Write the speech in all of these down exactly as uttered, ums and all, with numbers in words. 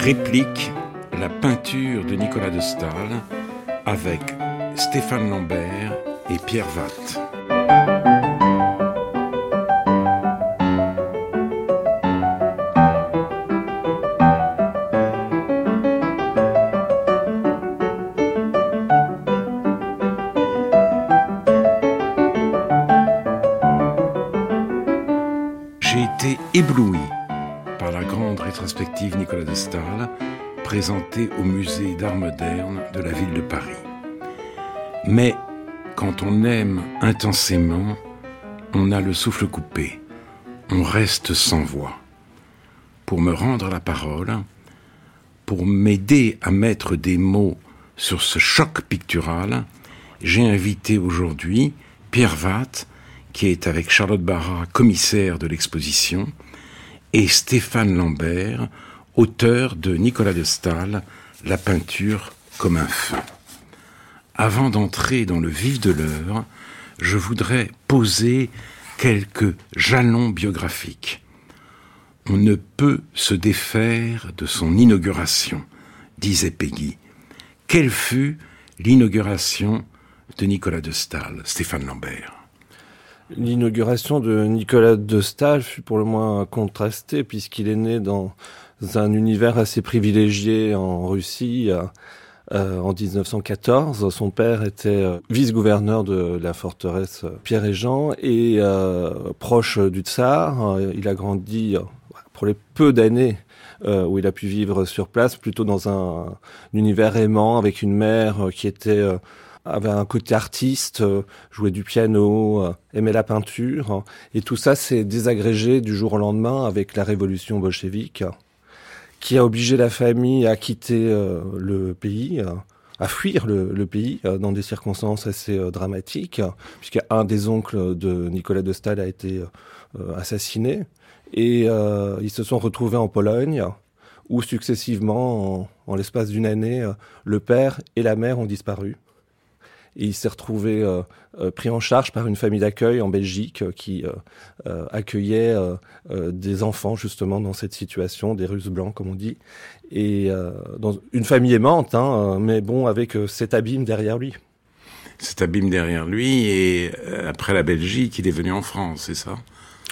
réplique la peinture de Nicolas de Staël avec Stéphane Lambert et Pierre Watt. J'ai été ébloui par la grande rétrospective Nicolas de Staël, présentée au musée d'art moderne de la ville de Paris. Mais quand on aime intensément, on a le souffle coupé, on reste sans voix. Pour me rendre la parole, pour m'aider à mettre des mots sur ce choc pictural, j'ai invité aujourd'hui Pierre Watt, qui est avec Charlotte Barra, commissaire de l'exposition, et Stéphane Lambert, auteur de Nicolas de Staël, La peinture comme un feu. Avant d'entrer dans le vif de l'œuvre, je voudrais poser quelques jalons biographiques. On ne peut se défaire de son inauguration, disait Péguy. Quelle fut l'inauguration de Nicolas de Staël, Stéphane Lambert? L'inauguration de Nicolas de Staël fut pour le moins contrastée, puisqu'il est né dans un univers assez privilégié en Russie euh, en dix-neuf cent quatorze. Son père était vice-gouverneur de la forteresse Pierre-et-Jean et euh, proche du tsar. Il a grandi pour les peu d'années euh, où il a pu vivre sur place, plutôt dans un, un univers aimant, avec une mère qui était... Euh, avait un côté artiste, euh, jouait du piano, euh, aimait la peinture. Hein, et tout ça s'est désagrégé du jour au lendemain avec la révolution bolchevique, hein, qui a obligé la famille à quitter euh, le pays, euh, à fuir le, le pays euh, dans des circonstances assez euh, dramatiques, hein, puisqu'un des oncles de Nicolas de Staël a été euh, assassiné. Et euh, ils se sont retrouvés en Pologne, où successivement, en, en l'espace d'une année, euh, le père et la mère ont disparu. Et il s'est retrouvé euh, euh, pris en charge par une famille d'accueil en Belgique euh, qui euh, euh, accueillait euh, euh, des enfants justement dans cette situation, des Russes blancs comme on dit, et euh, dans une famille aimante, hein, mais bon, avec euh, cet abîme derrière lui. Cet abîme derrière lui, et euh, après la Belgique, il est venu en France, c'est ça?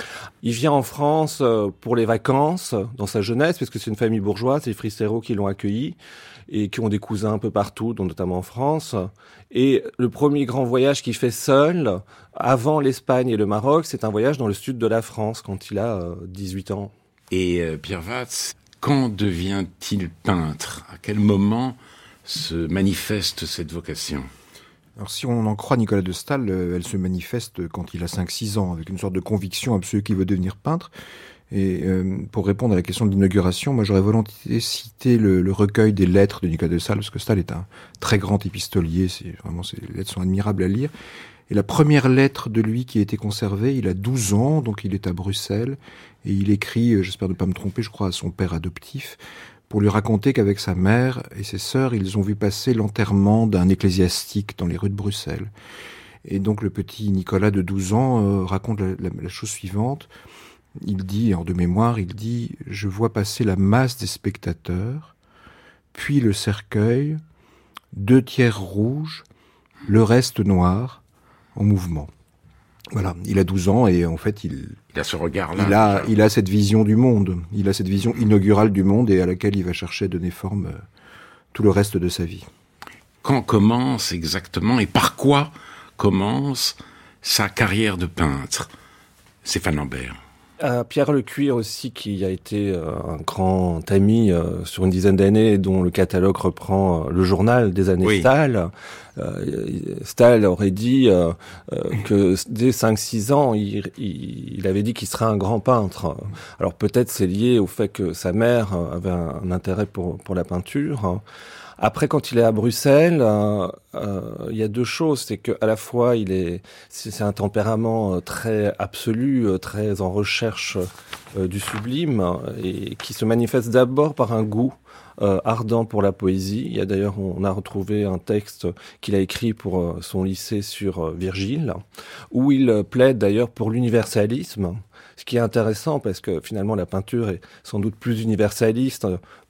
Il vient en France euh, pour les vacances, dans sa jeunesse, parce que c'est une famille bourgeoise, c'est les Frisereau qui l'ont accueilli, et qui ont des cousins un peu partout, dont notamment en France. Et le premier grand voyage qu'il fait seul, avant l'Espagne et le Maroc, c'est un voyage dans le sud de la France, quand il a euh, dix-huit ans. Et euh, Pierre Watt, quand devient-il peintre? À quel moment se manifeste cette vocation? Alors si on en croit Nicolas de Staël, euh, elle se manifeste quand il a cinq six ans, avec une sorte de conviction absolue qu'il veut devenir peintre. Et euh, pour répondre à la question de l'inauguration, moi j'aurais volontiers cité le, le recueil des lettres de Nicolas de Staël, parce que Staël est un très grand épistolier, c'est vraiment, ces lettres sont admirables à lire. Et la première lettre de lui qui a été conservée, il a douze ans, donc il est à Bruxelles, et il écrit, j'espère ne pas me tromper, je crois à son père adoptif, pour lui raconter qu'avec sa mère et ses sœurs, ils ont vu passer l'enterrement d'un ecclésiastique dans les rues de Bruxelles. Et donc le petit Nicolas de douze ans euh, raconte la, la, la chose suivante. Il dit, en de mémoire, il dit « Je vois passer la masse des spectateurs, puis le cercueil, deux tiers rouges, le reste noir, en mouvement. » Voilà, il a douze ans et en fait, il, il a ce regard-là. Il a, il a cette vision du monde, il a cette vision inaugurale du monde et à laquelle il va chercher à donner forme euh, tout le reste de sa vie. Quand commence exactement et par quoi commence sa carrière de peintre? Stéphane Lambert. Euh, Pierre Lecuir aussi, qui a été euh, un grand ami euh, sur une dizaine d'années, dont le catalogue reprend euh, le journal des années oui. Staël. Euh, Staël aurait dit euh, euh, que dès cinq six ans, il, il, il avait dit qu'il serait un grand peintre. Alors peut-être c'est lié au fait que sa mère avait un, un intérêt pour, pour la peinture. Après, quand il est à Bruxelles, euh, euh, il y a deux choses. C'est qu'à la fois, il est, c'est un tempérament très absolu, très en recherche euh, du sublime, et qui se manifeste d'abord par un goût euh, ardent pour la poésie. Il y a d'ailleurs, on a retrouvé un texte qu'il a écrit pour euh, son lycée sur euh, Virgile, où il plaide d'ailleurs pour l'universalisme. Ce qui est intéressant, parce que finalement, la peinture est sans doute plus universaliste,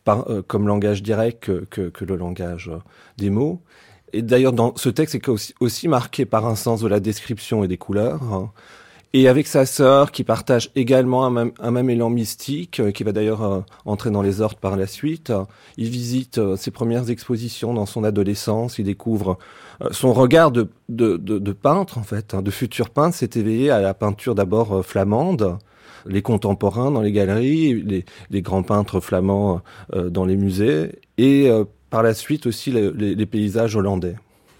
par, euh, comme langage direct que, que, que le langage euh, des mots. Et d'ailleurs, dans ce texte est aussi, aussi marqué par un sens de la description et des couleurs. Hein. Et avec sa sœur, qui partage également un même, un même élan mystique, euh, qui va d'ailleurs euh, entrer dans les ordres par la suite. Euh, il visite euh, ses premières expositions dans son adolescence. Il découvre euh, son regard de, de, de, de peintre, en fait, hein, de futur peintre, s'est éveillé à la peinture d'abord euh, flamande, les contemporains dans les galeries, les, les grands peintres flamands euh, dans les musées, et euh, par la suite aussi les, les, les paysages hollandais.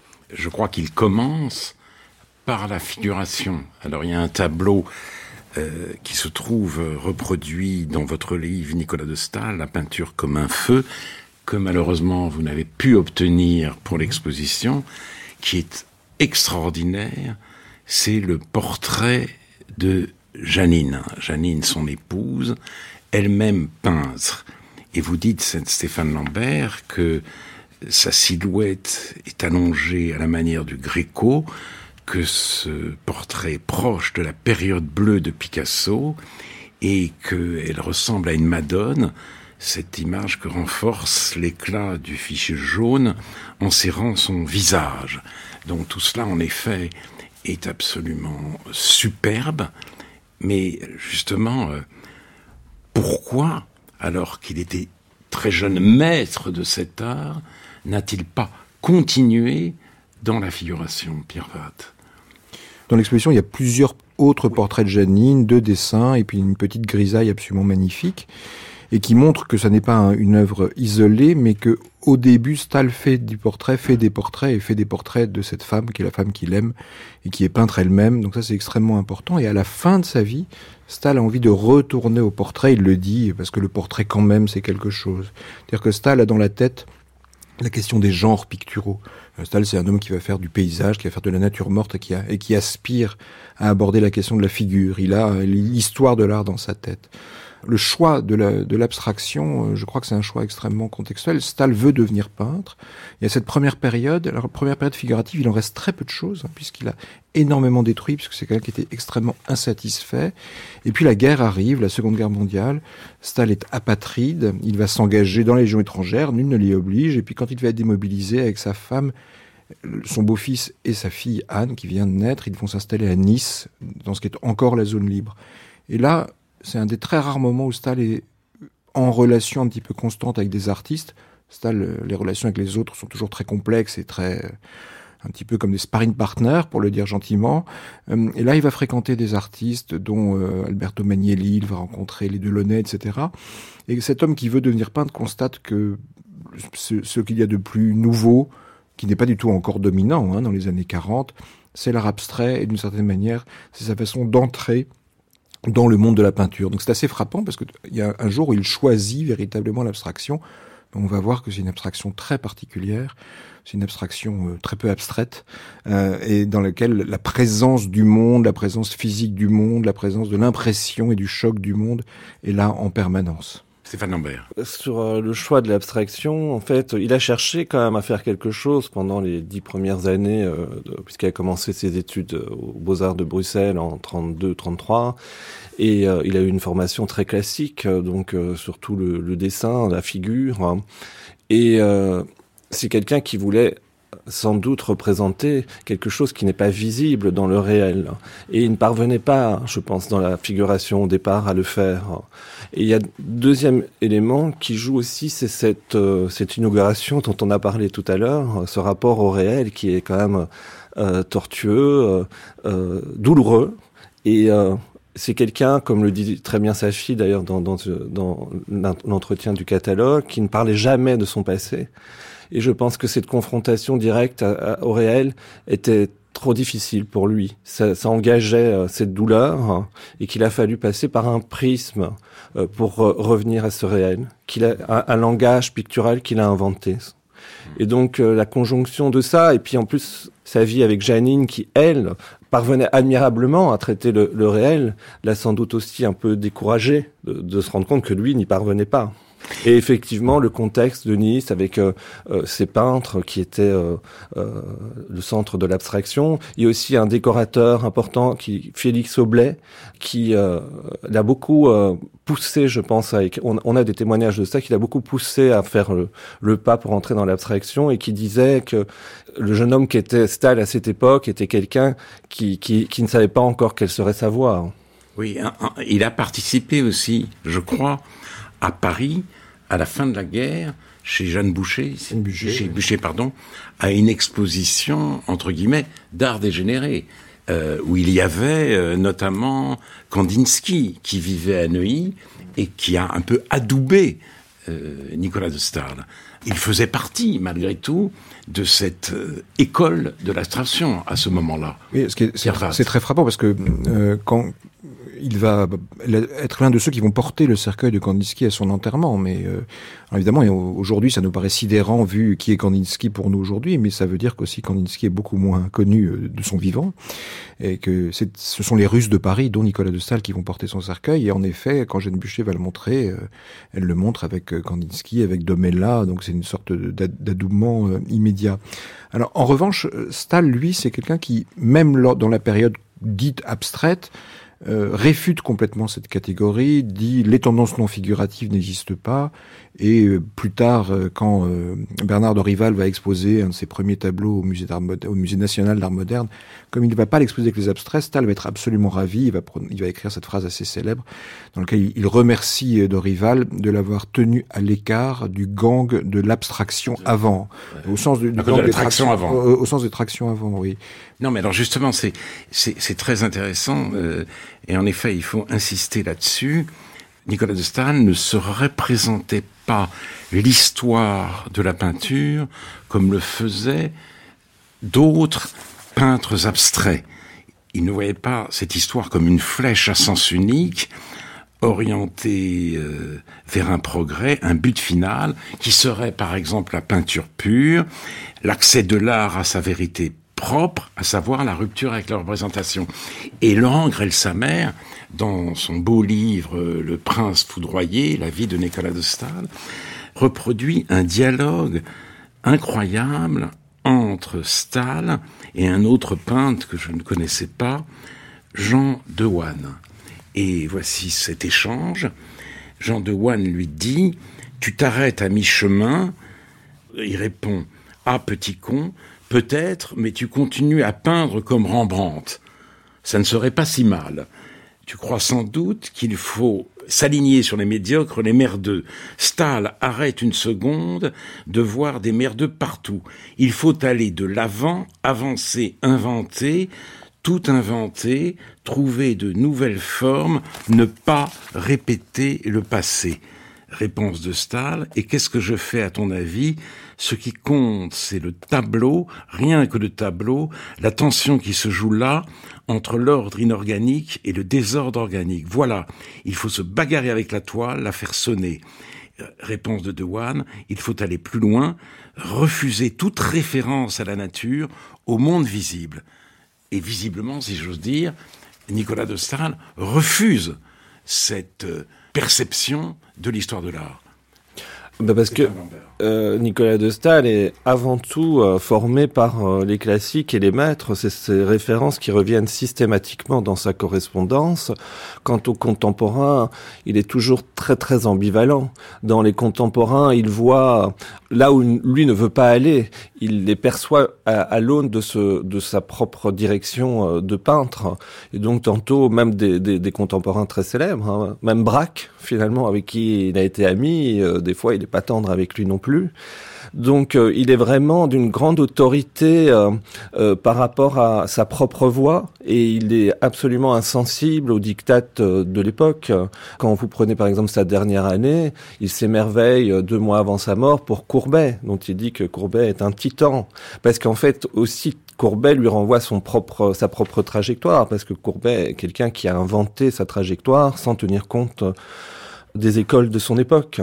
Je crois qu'il commence par la figuration. Alors il y a un tableau euh, qui se trouve reproduit dans votre livre Nicolas de Staël, La peinture comme un feu, que malheureusement vous n'avez pu obtenir pour l'exposition, qui est extraordinaire. C'est le portrait de Janine. Janine, son épouse, elle-même peintre. Et vous dites, Stéphane Lambert, que sa silhouette est allongée à la manière du Gréco, que ce portrait est proche de la période bleue de Picasso et qu'elle ressemble à une Madone, cette image que renforce l'éclat du fichier jaune en serrant son visage. Donc tout cela, en effet, est absolument superbe, mais justement, euh, pourquoi, alors qu'il était très jeune maître de cet art, n'a-t-il pas continué dans la figuration, Pierre Vatte ? Dans l'exposition, il y a plusieurs autres portraits de Janine, deux dessins et puis une petite grisaille absolument magnifique, et qui montre que ça n'est pas un, une œuvre isolée, mais que au début, Staël fait du portrait, fait des portraits et fait des portraits de cette femme qui est la femme qu'il aime et qui est peintre elle-même. Donc ça, c'est extrêmement important. Et à la fin de sa vie, Staël a envie de retourner au portrait. Il le dit parce que le portrait, quand même, c'est quelque chose. C'est-à-dire que Staël a dans la tête la question des genres picturaux. Staël, c'est un homme qui va faire du paysage, qui va faire de la nature morte et qui, a, et qui aspire à aborder la question de la figure. Il a l'histoire de l'art dans sa tête. Le choix de, la, de l'abstraction, je crois que c'est un choix extrêmement contextuel. Staël veut devenir peintre. Il y a cette première période, alors la première période figurative, il en reste très peu de choses, hein, puisqu'il a énormément détruit, puisque c'est quelqu'un qui était extrêmement insatisfait. Et puis la guerre arrive, la Seconde Guerre mondiale. Staël est apatride, il va s'engager dans les légions étrangères, nul ne l'y oblige. Et puis quand il va être démobilisé avec sa femme, son beau-fils et sa fille Anne, qui vient de naître, ils vont s'installer à Nice, dans ce qui est encore la zone libre. Et là, c'est un des très rares moments où Staël est en relation un petit peu constante avec des artistes. Staël, les relations avec les autres sont toujours très complexes et très, un petit peu comme des sparring partners, pour le dire gentiment. Et là, il va fréquenter des artistes, dont Alberto Magnelli, il va rencontrer les Delaunay, et cetera. Et cet homme qui veut devenir peintre constate que ce, ce qu'il y a de plus nouveau, qui n'est pas du tout encore dominant, hein, dans les années quarante, c'est l'art abstrait, et d'une certaine manière, c'est sa façon d'entrer dans le monde de la peinture. Donc c'est assez frappant parce qu'il y a un jour où il choisit véritablement l'abstraction. On va voir que c'est une abstraction très particulière, c'est une abstraction euh, très peu abstraite, euh, et dans laquelle la présence du monde, la présence physique du monde, la présence de l'impression et du choc du monde est là en permanence. Stéphane Lambert. Sur euh, le choix de l'abstraction, en fait, il a cherché quand même à faire quelque chose pendant les dix premières années, euh, de, puisqu'il a commencé ses études aux Beaux-Arts de Bruxelles en trente-deux trente-trois, et euh, il a eu une formation très classique, euh, donc euh, surtout le, le dessin, la figure, hein, et euh, c'est quelqu'un qui voulait sans doute représenter quelque chose qui n'est pas visible dans le réel. Et il ne parvenait pas, je pense, dans la figuration au départ, à le faire. Et il y a un deuxième élément qui joue aussi, c'est cette, euh, cette inauguration dont on a parlé tout à l'heure, ce rapport au réel qui est quand même euh, tortueux, euh, euh, douloureux. Et euh, c'est quelqu'un, comme le dit très bien sa fille d'ailleurs dans, dans, dans l'entretien du catalogue, qui ne parlait jamais de son passé. Et je pense que cette confrontation directe à, à, au réel était trop difficile pour lui. Ça, ça engageait euh, cette douleur, hein, et qu'il a fallu passer par un prisme euh, pour euh, revenir à ce réel, qu'il a un, un langage pictural qu'il a inventé. Et donc euh, la conjonction de ça, et puis en plus sa vie avec Janine, qui elle parvenait admirablement à traiter le, le réel, l'a sans doute aussi un peu découragé de, de se rendre compte que lui n'y parvenait pas. Et effectivement, le contexte de Nice avec euh, euh, ces peintres qui étaient euh, euh, le centre de l'abstraction. Il y a aussi un décorateur important, qui Félix Aublet, qui euh, l'a beaucoup euh, poussé, je pense. Avec, on, on a des témoignages de ça, qu'il a beaucoup poussé à faire le, le pas pour entrer dans l'abstraction, et qui disait que le jeune homme qui était Stahl à cette époque était quelqu'un qui, qui, qui ne savait pas encore quelle serait sa voie. Oui, un, un, il a participé aussi, je crois, à Paris, à la fin de la guerre, chez Jeanne Boucher, Boucher chez oui. Boucher, pardon, à une exposition, entre guillemets, d'art dégénéré, euh, où il y avait euh, notamment Kandinsky, qui vivait à Neuilly, et qui a un peu adoubé euh, Nicolas de Staël. Il faisait partie, malgré tout, de cette euh, école de l'abstraction, à ce moment-là. Oui, ce qui est, c'est, c'est très frappant, parce que euh, quand... il va être l'un de ceux qui vont porter le cercueil de Kandinsky à son enterrement. Mais euh, évidemment, aujourd'hui, ça nous paraît sidérant vu qui est Kandinsky pour nous aujourd'hui, mais ça veut dire qu'aussi Kandinsky est beaucoup moins connu de son vivant, et que c'est, ce sont les Russes de Paris, dont Nicolas de Staël, qui vont porter son cercueil. Et en effet, quand Jeanne Boucher va le montrer, euh, elle le montre avec Kandinsky, avec Domella, donc c'est une sorte d'adoubement euh, immédiat. Alors, en revanche, Staël, lui, c'est quelqu'un qui, même dans la période dite abstraite, Euh, réfute complètement cette catégorie, dit les tendances non figuratives n'existent pas, et euh, plus tard, euh, quand euh, Bernard de Rival va exposer un de ses premiers tableaux au musée, d'art moderne, au musée national d'art moderne, comme il ne va pas l'exposer avec les abstraits, Staël va être absolument ravi, il va, il va écrire cette phrase assez célèbre, dans laquelle il, il remercie de Rival de l'avoir tenu à l'écart du gang de l'abstraction avant, au sens du, du gang de traction avant. Au, au sens de traction avant, oui. Non, mais alors justement, c'est c'est, c'est très intéressant, euh, et en effet, il faut insister là-dessus. Nicolas de Staël ne se représentait pas l'histoire de la peinture comme le faisaient d'autres peintres abstraits. Il ne voyait pas cette histoire comme une flèche à sens unique, orientée euh, vers un progrès, un but final, qui serait par exemple la peinture pure, l'accès de l'art à sa vérité propre, à savoir la rupture avec la représentation. Et Laurent Grelle-Samer, dans son beau livre « Le prince foudroyé, la vie de Nicolas de Staël », reproduit un dialogue incroyable entre Staël et un autre peintre que je ne connaissais pas, Jean Dewanne. Et voici cet échange. Jean Dewanne lui dit « Tu t'arrêtes à mi-chemin ?» Il répond « Ah, petit con, peut-être, mais tu continues à peindre comme Rembrandt. Ça ne serait pas si mal. Tu crois sans doute qu'il faut s'aligner sur les médiocres, les merdeux. Staël arrête une seconde de voir des merdeux partout. Il faut aller de l'avant, avancer, inventer, tout inventer, trouver de nouvelles formes, ne pas répéter le passé. » Réponse de Staël. Et qu'est-ce que je fais à ton avis ? Ce qui compte, c'est le tableau, rien que le tableau, la tension qui se joue là, entre l'ordre inorganique et le désordre organique. Voilà, il faut se bagarrer avec la toile, la faire sonner. Réponse de Dewanne, il faut aller plus loin, refuser toute référence à la nature, au monde visible. Et visiblement, si j'ose dire, Nicolas de Staël refuse cette perception de l'histoire de l'art. Bah parce que euh, Nicolas de Staël est avant tout euh, formé par euh, les classiques et les maîtres. C'est ces références qui reviennent systématiquement dans sa correspondance. Quant aux contemporains, il est toujours très très ambivalent. Dans les contemporains, il voit là où lui ne veut pas aller. Il les perçoit à, à l'aune de, ce, de sa propre direction euh, de peintre. Et donc tantôt même des, des, des contemporains très célèbres, hein, même Braque finalement avec qui il a été ami. Euh, des fois, il n'est pas tendre avec lui non plus. Donc euh, il est vraiment d'une grande autorité euh, euh, par rapport à sa propre voix, et il est absolument insensible aux dictates euh, de l'époque. Quand vous prenez par exemple sa dernière année, il s'émerveille euh, deux mois avant sa mort pour Courbet, dont il dit que Courbet est un titan, parce qu'en fait aussi Courbet lui renvoie son propre, sa propre trajectoire, parce que Courbet est quelqu'un qui a inventé sa trajectoire sans tenir compte des écoles de son époque.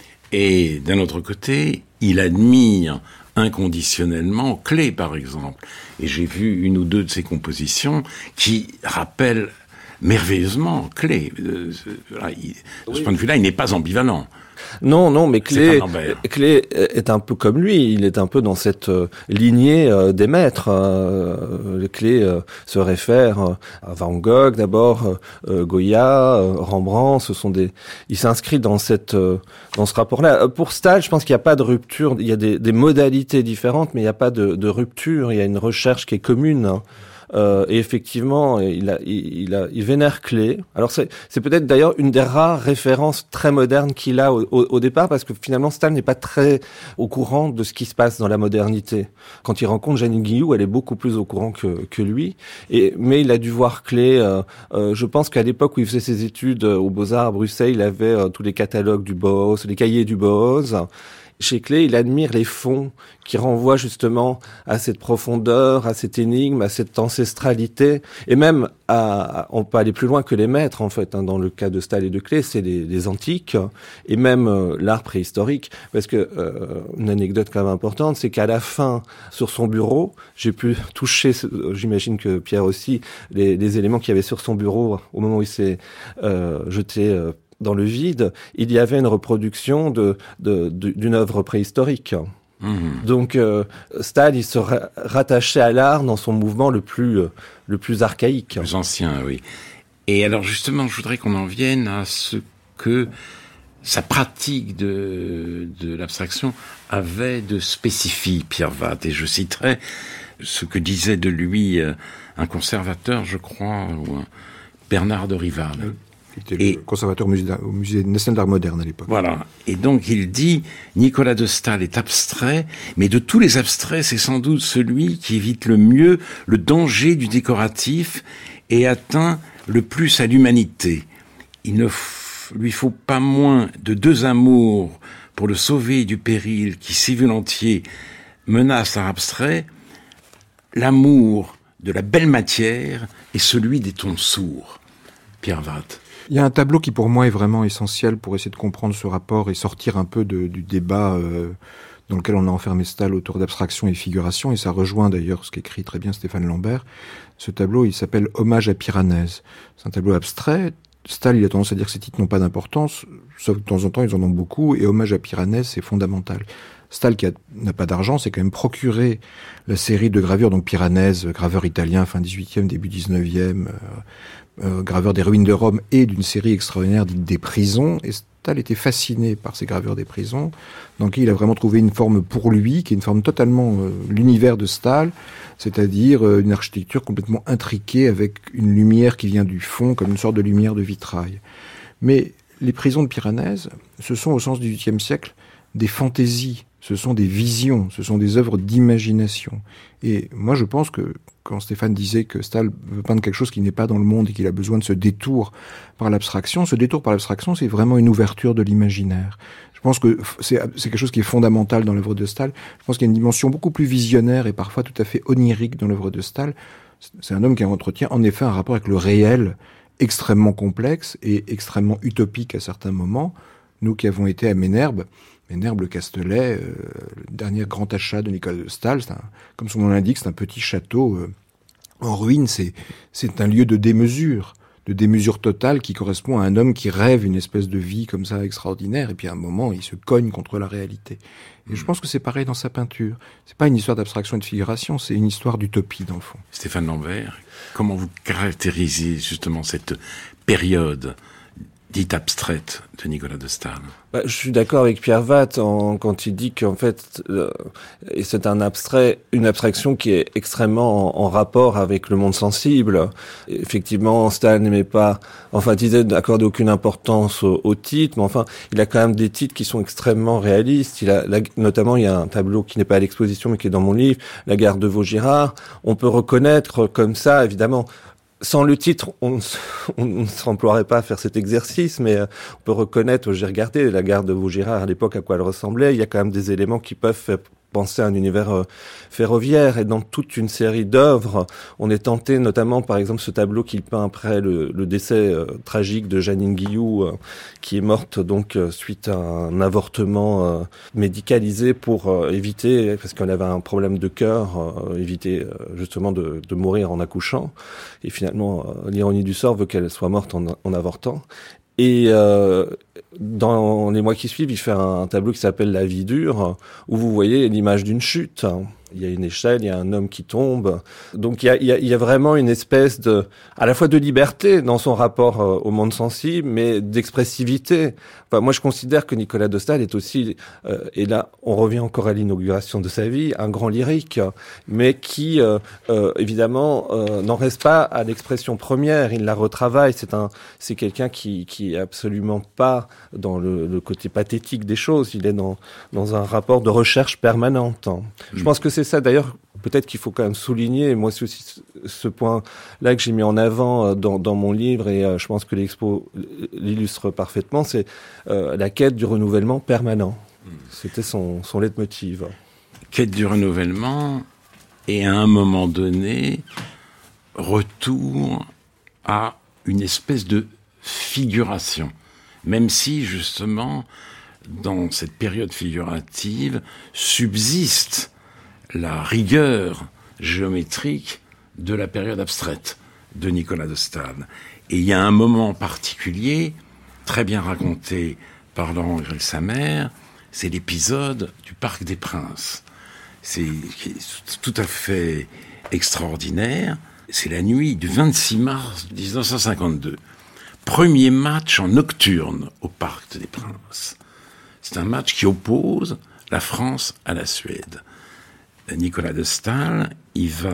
Et d'un autre côté, il admire inconditionnellement Klee, par exemple. Et j'ai vu une ou deux de ses compositions qui rappellent merveilleusement Klee. De ce point de vue-là, il n'est pas ambivalent. Non, non, mais Klee, Klee est un peu comme lui. Il est un peu dans cette euh, lignée euh, des maîtres. Euh, Klee euh, se réfère euh, à Van Gogh d'abord, euh, Goya, euh, Rembrandt. Ce sont des. Il s'inscrit dans cette euh, dans ce rapport-là. Pour Stahl, je pense qu'il n'y a pas de rupture. Il y a des, des modalités différentes, mais il n'y a pas de, de rupture. Il y a une recherche qui est commune. Hein. Euh, et effectivement, il a, il, il a, il vénère Klee. Alors c'est, c'est peut-être d'ailleurs une des rares références très modernes qu'il a au, au, au départ, parce que finalement Stahl n'est pas très au courant de ce qui se passe dans la modernité. Quand il rencontre Jeanine Guillou, elle est beaucoup plus au courant que, que lui. Et mais il a dû voir Klee. Euh, euh, je pense qu'à l'époque où il faisait ses études aux Beaux-Arts à Bruxelles, il avait euh, tous les catalogues du Bauhaus, les cahiers du Bauhaus. Chez Klee, il admire les fonds qui renvoient justement à cette profondeur, à cette énigme, à cette ancestralité, et même à, on peut aller plus loin que les maîtres en fait. Hein, dans le cas de Stahl et de Klee, c'est les, les antiques et même euh, l'art préhistorique. Parce que euh, une anecdote quand même importante, c'est qu'à la fin, sur son bureau, j'ai pu toucher, j'imagine que Pierre aussi, les, les éléments qu'il y avait sur son bureau au moment où il s'est euh, jeté. Euh, dans le vide, il y avait une reproduction de, de, de d'une œuvre préhistorique. Mmh. Donc euh, Stahl, il se ra- rattachait à l'art dans son mouvement le plus euh, le plus archaïque, le plus ancien, oui. Et alors justement, je voudrais qu'on en vienne à ce que sa pratique de de l'abstraction avait de spécifique, Pierre Watt. Et je citerai ce que disait de lui euh, un conservateur, je crois, ou un Bernard de Rival. Mmh. Qui était et, le conservateur au musée, au musée national d'art moderne à l'époque. Voilà. Et donc il dit, Nicolas de Stahl est abstrait, mais de tous les abstraits, c'est sans doute celui qui évite le mieux le danger du décoratif et atteint le plus à l'humanité. Il ne f- lui faut pas moins de deux amours pour le sauver du péril qui, si volontiers, menace l'art abstrait, l'amour de la belle matière et celui des tons sourds. Pierre Watt. Il y a un tableau qui pour moi est vraiment essentiel pour essayer de comprendre ce rapport et sortir un peu de, du débat euh, dans lequel on a enfermé Stahl autour d'abstraction et figuration, et ça rejoint d'ailleurs ce qu'écrit très bien Stéphane Lambert. Ce tableau, il s'appelle Hommage à Piranèse. C'est un tableau abstrait. Stahl, il a tendance à dire que ces titres n'ont pas d'importance, sauf que de temps en temps, ils en ont beaucoup, et Hommage à Piranèse, c'est fondamental. Stahl, qui a, n'a pas d'argent, s'est quand même procuré la série de gravures, donc Piranèse, graveur italien, fin dix-huitième, début dix-neuvième, euh, Euh, graveur des ruines de Rome et d'une série extraordinaire dite des prisons. Et Stahl était fasciné par ces gravures des prisons. Donc il a vraiment trouvé une forme pour lui, qui est une forme totalement euh, l'univers de Stahl, c'est-à-dire euh, une architecture complètement intriquée avec une lumière qui vient du fond, comme une sorte de lumière de vitrail. Mais les prisons de Piranèse, ce sont au sens du dix-huitième siècle des fantaisies, ce sont des visions, ce sont des œuvres d'imagination. Et moi je pense que quand Stéphane disait que Stahl veut peindre quelque chose qui n'est pas dans le monde et qu'il a besoin de ce détour par l'abstraction, ce détour par l'abstraction, c'est vraiment une ouverture de l'imaginaire. Je pense que c'est, c'est quelque chose qui est fondamental dans l'œuvre de Stahl. Je pense qu'il y a une dimension beaucoup plus visionnaire et parfois tout à fait onirique dans l'œuvre de Stahl. C'est un homme qui entretient en effet un rapport avec le réel extrêmement complexe et extrêmement utopique à certains moments. Nous qui avons été à Ménherbe, Ménherbe, le Castelet, euh, le dernier grand achat de Nicolas de Stahl, c'est un, comme son nom l'indique, c'est un petit château euh, en ruine. C'est, c'est un lieu de démesure, de démesure totale qui correspond à un homme qui rêve une espèce de vie comme ça extraordinaire, et puis à un moment, il se cogne contre la réalité. Et je pense que c'est pareil dans sa peinture. C'est pas une histoire d'abstraction et de figuration, c'est une histoire d'utopie, dans le fond. Stéphane Lambert, comment vous caractérisez justement cette période dite abstraite de Nicolas de Stahl? Bah, je suis d'accord avec Pierre Watt en, quand il dit qu'en fait, euh, c'est un abstrait, une abstraction qui est extrêmement en, en rapport avec le monde sensible. Et effectivement, Stahl n'aimait pas, enfin, disait d'accorder aucune importance au, au titre, mais enfin, il a quand même des titres qui sont extrêmement réalistes. Il a, la, notamment, il y a un tableau qui n'est pas à l'exposition, mais qui est dans mon livre, La gare de Vaugirard. On peut reconnaître comme ça, évidemment. Sans le titre, on on ne s'emploierait pas à faire cet exercice, mais euh, on peut reconnaître, j'ai regardé la gare de Vaugirard à l'époque, à quoi elle ressemblait. Il y a quand même des éléments qui peuvent faire penser à un univers euh, ferroviaire. Et dans toute une série d'œuvres, on est tenté, notamment par exemple ce tableau qu'il peint après le, le décès euh, tragique de Jeanine Guillou, euh, qui est morte donc euh, suite à un avortement euh, médicalisé pour euh, éviter, parce qu'elle avait un problème de cœur, euh, éviter euh, justement de, de mourir en accouchant. Et finalement, euh, l'ironie du sort veut qu'elle soit morte en, en avortant. Et euh, dans les mois qui suivent, il fait un tableau qui s'appelle La vie dure, où vous voyez l'image d'une chute. Il y a une échelle, il y a un homme qui tombe. Donc il y a, il y a, il y a vraiment une espèce de, à la fois de liberté dans son rapport euh, au monde sensible, mais d'expressivité. Enfin, moi, je considère que Nicolas de Staël est aussi, euh, et là, on revient encore à l'inauguration de sa vie, un grand lyrique, mais qui, euh, euh, évidemment, euh, n'en reste pas à l'expression première. Il la retravaille. C'est un, c'est quelqu'un qui, qui est absolument pas dans le, le côté pathétique des choses. Il est dans, dans un rapport de recherche permanente. Je pense que c'est ça, d'ailleurs, peut-être qu'il faut quand même souligner, moi c'est aussi ce point-là que j'ai mis en avant dans, dans mon livre, et euh, je pense que l'expo l'illustre parfaitement, c'est euh, la quête du renouvellement permanent. C'était son, son leitmotiv. Quête du renouvellement, et à un moment donné, retour à une espèce de figuration. Même si, justement, dans cette période figurative, subsiste la rigueur géométrique de la période abstraite de Nicolas de Staël. Et il y a un moment particulier, très bien raconté par Laurent Grel-Samer, c'est l'épisode du Parc des Princes. C'est, c'est tout à fait extraordinaire. C'est la nuit du vingt-six mars dix-neuf cent cinquante-deux. Premier match en nocturne au Parc des Princes. C'est un match qui oppose la France à la Suède. Nicolas de Staël, il va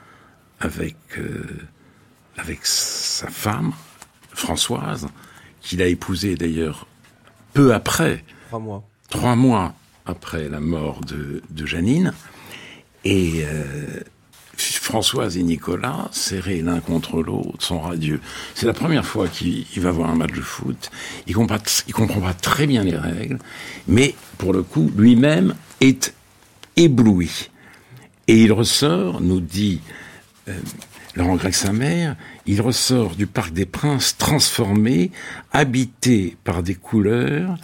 avec, euh, avec sa femme, Françoise, qu'il a épousée d'ailleurs peu après. Trois mois. Trois mois après la mort de, de Janine. Et euh, Françoise et Nicolas, serrés l'un contre l'autre, sont radieux. C'est la première fois qu'il, qu'il va voir un match de foot. Il comprend, il comprend pas très bien les règles, mais pour le coup, lui-même est ébloui. Et il ressort, nous dit euh, Laurent Grel-Samer, il ressort du Parc des Princes transformé, habité par des couleurs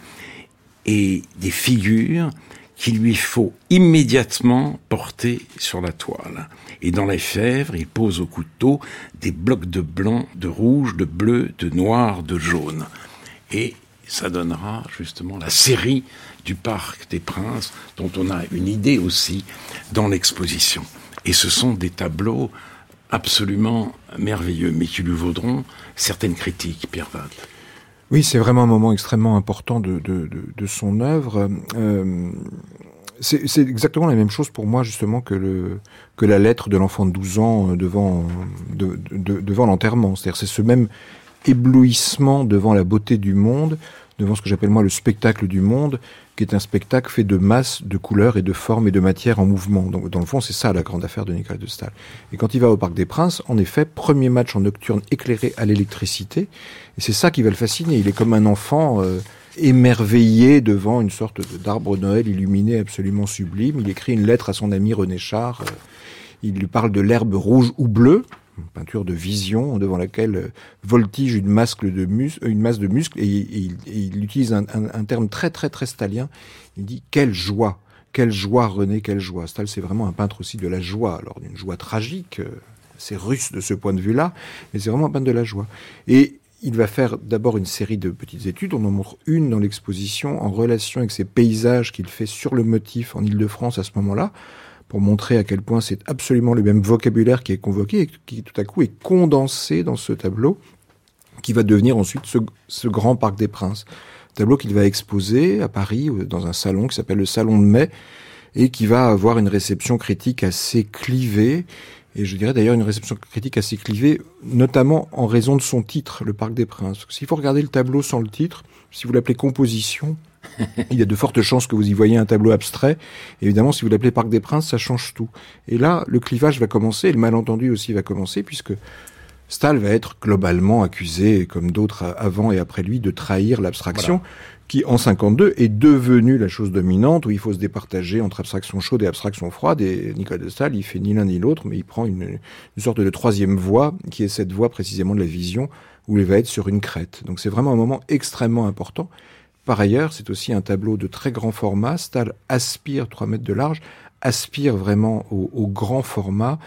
et des figures qu'il lui faut immédiatement porter sur la toile. Et dans les fèvres, il pose au couteau des blocs de blanc, de rouge, de bleu, de noir, de jaune. Et ça donnera justement la série du Parc des Princes, dont on a une idée aussi dans l'exposition. Et ce sont des tableaux absolument merveilleux, mais qui lui vaudront certaines critiques, Pierre Wadt. Oui, c'est vraiment un moment extrêmement important de, de, de, de son œuvre. Euh, c'est, c'est exactement la même chose pour moi, justement, que, le, que la lettre de l'enfant de douze ans devant, de, de, devant l'enterrement. C'est-à-dire, c'est ce même éblouissement devant la beauté du monde, devant ce que j'appelle moi le spectacle du monde, qui est un spectacle fait de masse, de couleurs et de formes et de matières en mouvement. Donc, dans le fond, c'est ça la grande affaire de Nicolas de Staël. Et quand il va au Parc des Princes, en effet, premier match en nocturne éclairé à l'électricité, et c'est ça qui va le fasciner. Il est comme un enfant euh, émerveillé devant une sorte d'arbre Noël illuminé absolument sublime. Il écrit une lettre à son ami René Char. Euh, il lui parle de l'herbe rouge ou bleue, une peinture de vision devant laquelle voltige une, masque de mus- une masse de muscles, et, et, et il utilise un, un, un terme très très très stalien. Il dit « quelle joie, quelle joie René, quelle joie ». Staël, c'est vraiment un peintre aussi de la joie, alors d'une joie tragique, c'est russe de ce point de vue-là, mais c'est vraiment un peintre de la joie. Et il va faire d'abord une série de petites études, on en montre une dans l'exposition, en relation avec ces paysages qu'il fait sur le motif en Île-de-France à ce moment-là, pour montrer à quel point c'est absolument le même vocabulaire qui est convoqué et qui tout à coup est condensé dans ce tableau, qui va devenir ensuite ce, ce grand Parc des Princes. Tableau qu'il va exposer à Paris, dans un salon qui s'appelle le Salon de Mai, et qui va avoir une réception critique assez clivée, et je dirais d'ailleurs une réception critique assez clivée, notamment en raison de son titre, le Parc des Princes. Parce que s'il faut regarder le tableau sans le titre, si vous l'appelez composition, il y a de fortes chances que vous y voyez un tableau abstrait. Évidemment, si vous l'appelez Parc des Princes, ça change tout. Et là, le clivage va commencer, et le malentendu aussi va commencer, puisque Staël va être globalement accusé, comme d'autres avant et après lui, de trahir l'abstraction, voilà, qui en cinquante-deux est devenue la chose dominante, où il faut se départager entre abstraction chaude et abstraction froide. Et Nicolas de Staël, il fait ni l'un ni l'autre, mais il prend une, une sorte de troisième voie, qui est cette voie précisément de la vision, où il va être sur une crête. Donc c'est vraiment un moment extrêmement important. Par ailleurs, c'est aussi un tableau de très grand format. Staël aspire, trois mètres de large, aspire vraiment au, au grand format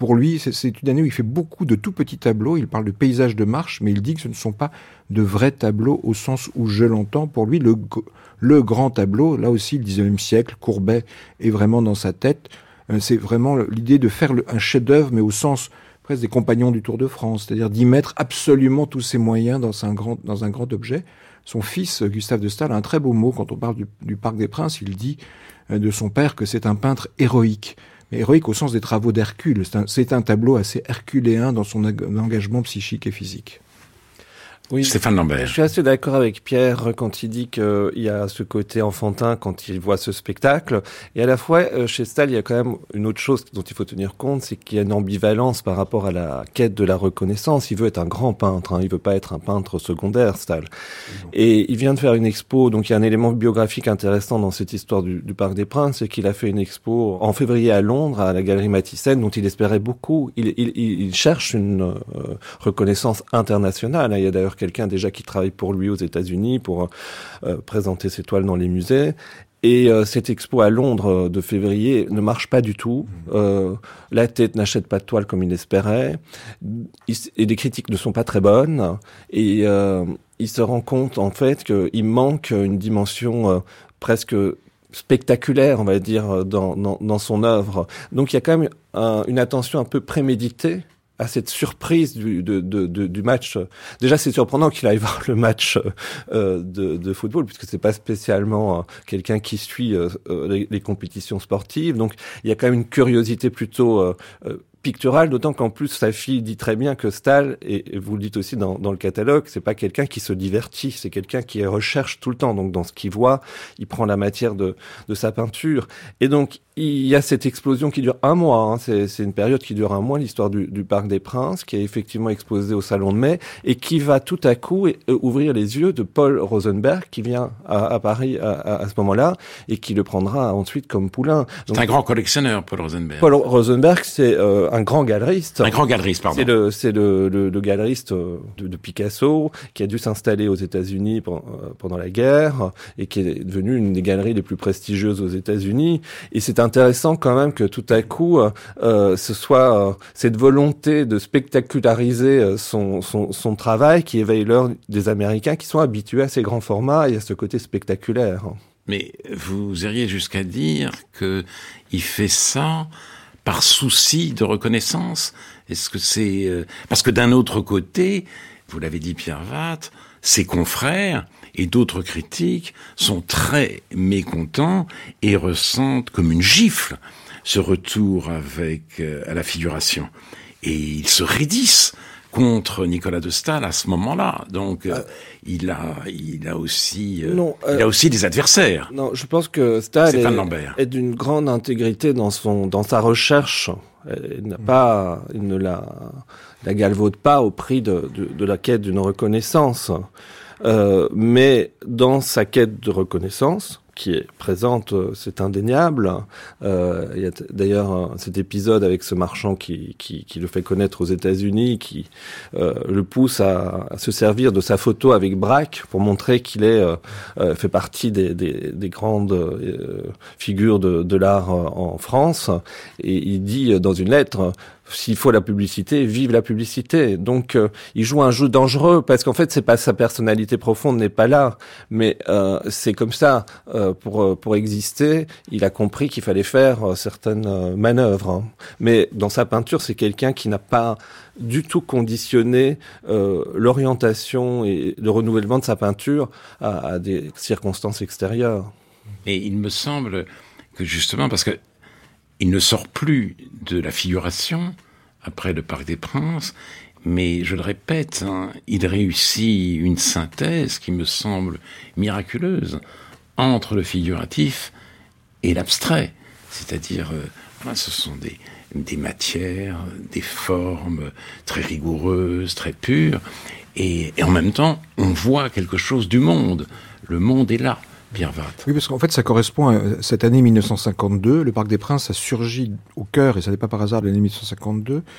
pour lui, c'est, c'est une année où il fait beaucoup de tout petits tableaux. Il parle de paysages de marche, mais il dit que ce ne sont pas de vrais tableaux au sens où je l'entends. Pour lui, le, le grand tableau, là aussi, le dix-neuvième siècle, Courbet est vraiment dans sa tête. Euh, c'est vraiment l'idée de faire le, un chef-d'œuvre, mais au sens presque des compagnons du Tour de France, c'est-à-dire d'y mettre absolument tous ses moyens dans un grand, dans un grand objet. Son fils, Gustave de Staël, a un très beau mot quand on parle du, du Parc des Princes. Il dit euh, de son père que c'est un peintre héroïque. Mais héroïque au sens des travaux d'Hercule. C'est un, c'est un tableau assez herculéen dans son ag- engagement psychique et physique. Oui, Stéphane Lambert. Je suis assez d'accord avec Pierre quand il dit qu'il y a ce côté enfantin quand il voit ce spectacle. Et à la fois, chez Staël, il y a quand même une autre chose dont il faut tenir compte, c'est qu'il y a une ambivalence par rapport à la quête de la reconnaissance. Il veut être un grand peintre, hein. Il veut pas être un peintre secondaire, Staël. Et il vient de faire une expo, donc il y a un élément biographique intéressant dans cette histoire du, du Parc des Princes, c'est qu'il a fait une expo en février à Londres, à la Galerie Mathyssen, dont il espérait beaucoup. Il, il, il cherche une euh, reconnaissance internationale. Il y a d'ailleurs quelqu'un déjà qui travaille pour lui aux États-Unis pour euh, présenter ses toiles dans les musées. Et euh, cette expo à Londres de février ne marche pas du tout. Euh, la tête n'achète pas de toile comme il l'espérait. Il, et les critiques ne sont pas très bonnes. Et euh, il se rend compte en fait qu'il manque une dimension euh, presque spectaculaire, on va dire, dans, dans, dans son œuvre. Donc il y a quand même un, une attention un peu préméditée à cette surprise du, de, de, de, du match. Déjà, c'est surprenant qu'il aille voir le match euh, de, de football, puisque c'est pas spécialement euh, quelqu'un qui suit euh, les, les compétitions sportives. Donc, il y a quand même une curiosité plutôt euh, euh, picturale, d'autant qu'en plus, sa fille dit très bien que Staël, et, et vous le dites aussi dans, dans le catalogue, c'est pas quelqu'un qui se divertit, c'est quelqu'un qui recherche tout le temps. Donc, dans ce qu'il voit, il prend la matière de, de sa peinture. Et donc, il y a cette explosion qui dure un mois, hein. c'est, c'est une période qui dure un mois, l'histoire du, du Parc des Princes, qui est effectivement exposée au Salon de Mai, et qui va tout à coup et, euh, ouvrir les yeux de Paul Rosenberg, qui vient à, à Paris à, à, à ce moment-là, et qui le prendra ensuite comme poulain. Donc, c'est un grand collectionneur, Paul Rosenberg. Paul Rosenberg, c'est euh, un grand galeriste. Un grand galeriste, pardon. C'est le, c'est le, le, le galeriste de, de Picasso, qui a dû s'installer aux États-Unis pendant, pendant la guerre, et qui est devenu une des galeries les plus prestigieuses aux États-Unis. Et c'est intéressant quand même que tout à coup, euh, ce soit euh, cette volonté de spectaculariser euh, son, son, son travail qui éveille l'œil des Américains qui sont habitués à ces grands formats et à ce côté spectaculaire. Mais vous iriez jusqu'à dire que il fait ça par souci de reconnaissance? Est-ce que c'est euh... parce que d'un autre côté, vous l'avez dit Pierre Watt, ses confrères et d'autres critiques sont très mécontents et ressentent comme une gifle ce retour avec euh, à la figuration. Et ils se raidissent contre Nicolas de Staël à ce moment-là. Donc euh, euh, il a il a aussi euh, non, euh, il a aussi des adversaires. Non, je pense que Staël est, est d'une grande intégrité dans son dans sa recherche. Il n'a pas il ne la la galvaude pas au prix de de, de la quête d'une reconnaissance. Euh, mais dans sa quête de reconnaissance, qui est présente, c'est indéniable. Euh, il y a t- d'ailleurs cet épisode avec ce marchand qui, qui, qui le fait connaître aux États-Unis, qui euh, le pousse à, à se servir de sa photo avec Braque pour montrer qu'il est euh, euh, fait partie des, des, des grandes euh, figures de, de l'art en France. Et il dit dans une lettre: s'il faut la publicité, vive la publicité. Donc, euh, il joue un jeu dangereux parce qu'en fait, c'est pas sa personnalité profonde n'est pas là, mais euh, c'est comme ça euh, pour pour exister. Il a compris qu'il fallait faire euh, certaines euh, manœuvres. Hein. Mais dans sa peinture, c'est quelqu'un qui n'a pas du tout conditionné euh, l'orientation et le renouvellement de sa peinture à, à des circonstances extérieures. Et il me semble que justement, parce que il ne sort plus de la figuration après le Parc des Princes, mais je le répète, hein, il réussit une synthèse qui me semble miraculeuse entre le figuratif et l'abstrait. C'est-à-dire, euh, voilà, ce sont des, des matières, des formes très rigoureuses, très pures, et, et en même temps, on voit quelque chose du monde. Le monde est là. Pierre Watt. Oui, parce qu'en fait, ça correspond à cette année mille neuf cent cinquante-deux. Le Parc des Princes a surgi au cœur, et ça n'est pas par hasard de l'année mille neuf cent cinquante-deux,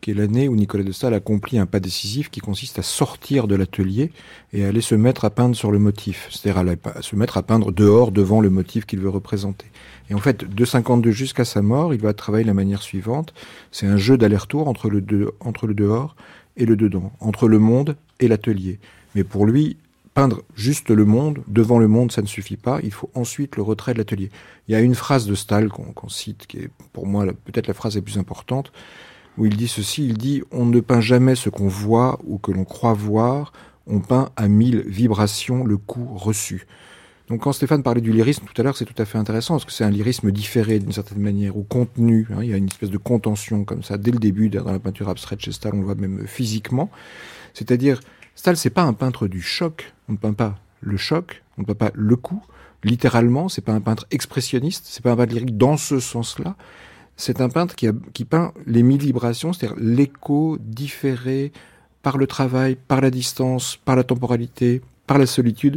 qui est l'année où Nicolas de Staël accomplit un pas décisif qui consiste à sortir de l'atelier et à aller se mettre à peindre sur le motif, c'est-à-dire à, la, à se mettre à peindre dehors devant le motif qu'il veut représenter. Et en fait, de cinquante-deux jusqu'à sa mort, il va travailler de la manière suivante, c'est un jeu d'aller-retour entre le, de, entre le dehors et le dedans, entre le monde et l'atelier. Mais pour lui, peindre juste le monde, devant le monde, ça ne suffit pas. Il faut ensuite le retrait de l'atelier. Il y a une phrase de Staël qu'on, qu'on cite, qui est pour moi la, peut-être la phrase la plus importante, où il dit ceci, il dit « On ne peint jamais ce qu'on voit ou que l'on croit voir, on peint à mille vibrations le coup reçu. » Donc quand Stéphane parlait du lyrisme tout à l'heure, c'est tout à fait intéressant, parce que c'est un lyrisme différé d'une certaine manière, ou contenu. Hein, il y a une espèce de contention comme ça, dès le début, dans la peinture abstraite chez Staël, on le voit même physiquement. C'est-à-dire, Staël, c'est pas un peintre du choc, on ne peint pas le choc, on ne peint pas le coup, littéralement, c'est pas un peintre expressionniste, c'est pas un peintre lyrique dans ce sens-là. C'est un peintre qui, a, qui peint les mille vibrations, c'est-à-dire l'écho différé par le travail, par la distance, par la temporalité, par la solitude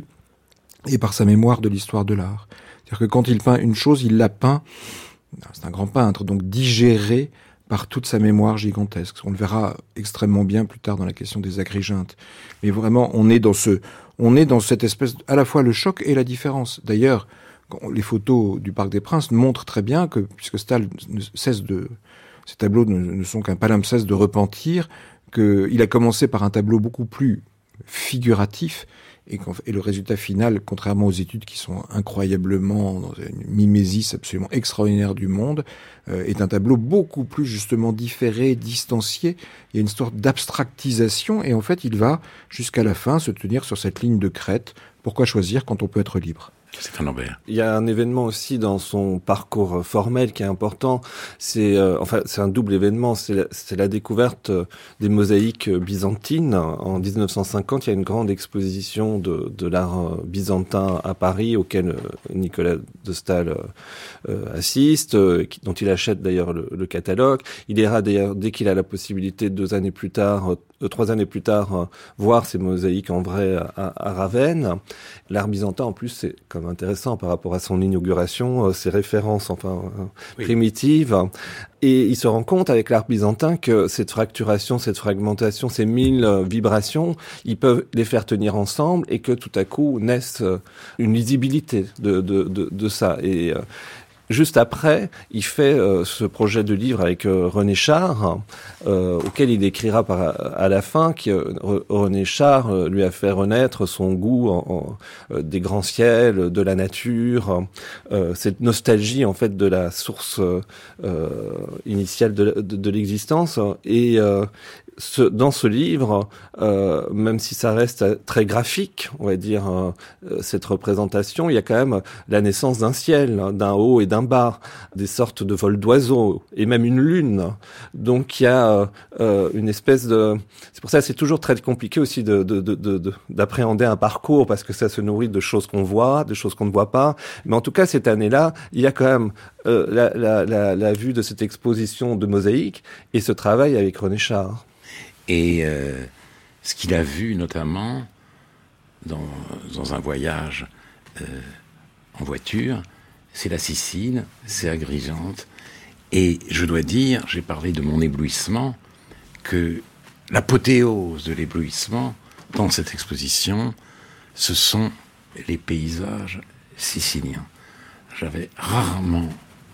et par sa mémoire de l'histoire de l'art. C'est-à-dire que quand il peint une chose, il la peint, c'est un grand peintre, donc digéré par toute sa mémoire gigantesque. On le verra extrêmement bien plus tard dans la question des Agrigentes. Mais vraiment, on est dans ce, on est dans cette espèce, à la fois le choc et la différence. D'ailleurs, les photos du Parc des Princes montrent très bien que, puisque Staël ne cesse de, ces tableaux ne, ne sont qu'un palimpseste de repentir, qu'il a commencé par un tableau beaucoup plus figuratif, et, et le résultat final, contrairement aux études qui sont incroyablement dans une mimésis absolument extraordinaire du monde, euh, est un tableau beaucoup plus justement différé, distancié. Il y a une sorte d'abstractisation, et en fait, il va jusqu'à la fin se tenir sur cette ligne de crête. Pourquoi choisir quand on peut être libre ? Stéphane Lambert. Il y a un événement aussi dans son parcours formel qui est important. C'est euh, enfin c'est un double événement. C'est la, c'est la découverte des mosaïques byzantines. En dix-neuf cent cinquante, il y a une grande exposition de, de l'art byzantin à Paris auquel Nicolas de Staël euh, assiste, euh, dont il achète d'ailleurs le, le catalogue. Il ira d'ailleurs dès qu'il a la possibilité deux années plus tard. Euh, trois années plus tard, euh, voir ces mosaïques en vrai à, à Ravenne. L'art byzantin, en plus, c'est comme intéressant par rapport à son inauguration, euh, ses références, enfin, euh, oui. primitives. Et il se rend compte avec l'art byzantin que cette fracturation, cette fragmentation, ces mille euh, vibrations, ils peuvent les faire tenir ensemble et que tout à coup naissent euh, une lisibilité de, de, de, de ça. Et euh, juste après, il fait euh, ce projet de livre avec euh, René Char, euh, auquel il écrira par, à la fin que euh, René Char euh, lui a fait renaître son goût en, en, euh, des grands ciels, de la nature, euh, cette nostalgie en fait de la source euh, initiale de, de, de l'existence. Et euh, ce, dans ce livre, euh, même si ça reste très graphique, on va dire, euh, cette représentation, il y a quand même la naissance d'un ciel, d'un haut et d'un bas, des sortes de vols d'oiseaux, et même une lune. Donc il y a euh, une espèce de... C'est pour ça que c'est toujours très compliqué aussi de, de, de, de, d'appréhender un parcours, parce que ça se nourrit de choses qu'on voit, de choses qu'on ne voit pas. Mais en tout cas, cette année-là, il y a quand même euh, la, la, la, la vue de cette exposition de mosaïques et ce travail avec René Char. Et euh, ce qu'il a vu notamment dans, dans un voyage euh, en voiture, c'est la Sicile, c'est Agrigente. Et je dois dire, j'ai parlé de mon éblouissement, que l'apothéose de l'éblouissement dans cette exposition, ce sont les paysages siciliens. J'avais rarement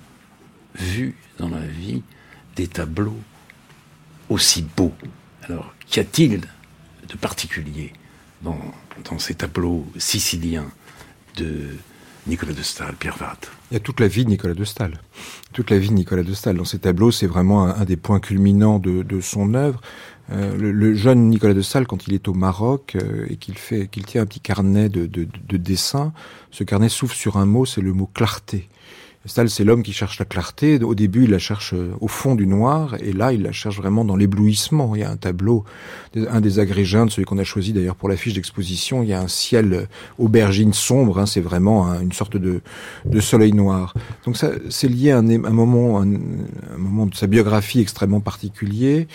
vu dans ma vie des tableaux aussi beaux. Alors, qu'y a-t-il de particulier dans, dans ces tableaux siciliens de Nicolas de Staël, Pierre Watt? Il y a toute la vie de Nicolas de Staël. Toute la vie de Nicolas de Staël. Dans ces tableaux, c'est vraiment un, un des points culminants de, de son œuvre. Euh, le, le jeune Nicolas de Staël, quand il est au Maroc euh, et qu'il fait, qu'il tient un petit carnet de, de, de dessin, ce carnet s'ouvre sur un mot, c'est le mot clarté. Staël, c'est l'homme qui cherche la clarté. Au début, il la cherche au fond du noir, et là, il la cherche vraiment dans l'éblouissement. Il y a un tableau, un des Agrigentes, celui qu'on a choisi d'ailleurs pour l'affiche d'exposition. Il y a un ciel aubergine sombre. Hein, c'est vraiment hein, une sorte de, de soleil noir. Donc, ça, c'est lié à un, un moment, un, un moment de sa biographie extrêmement particulier.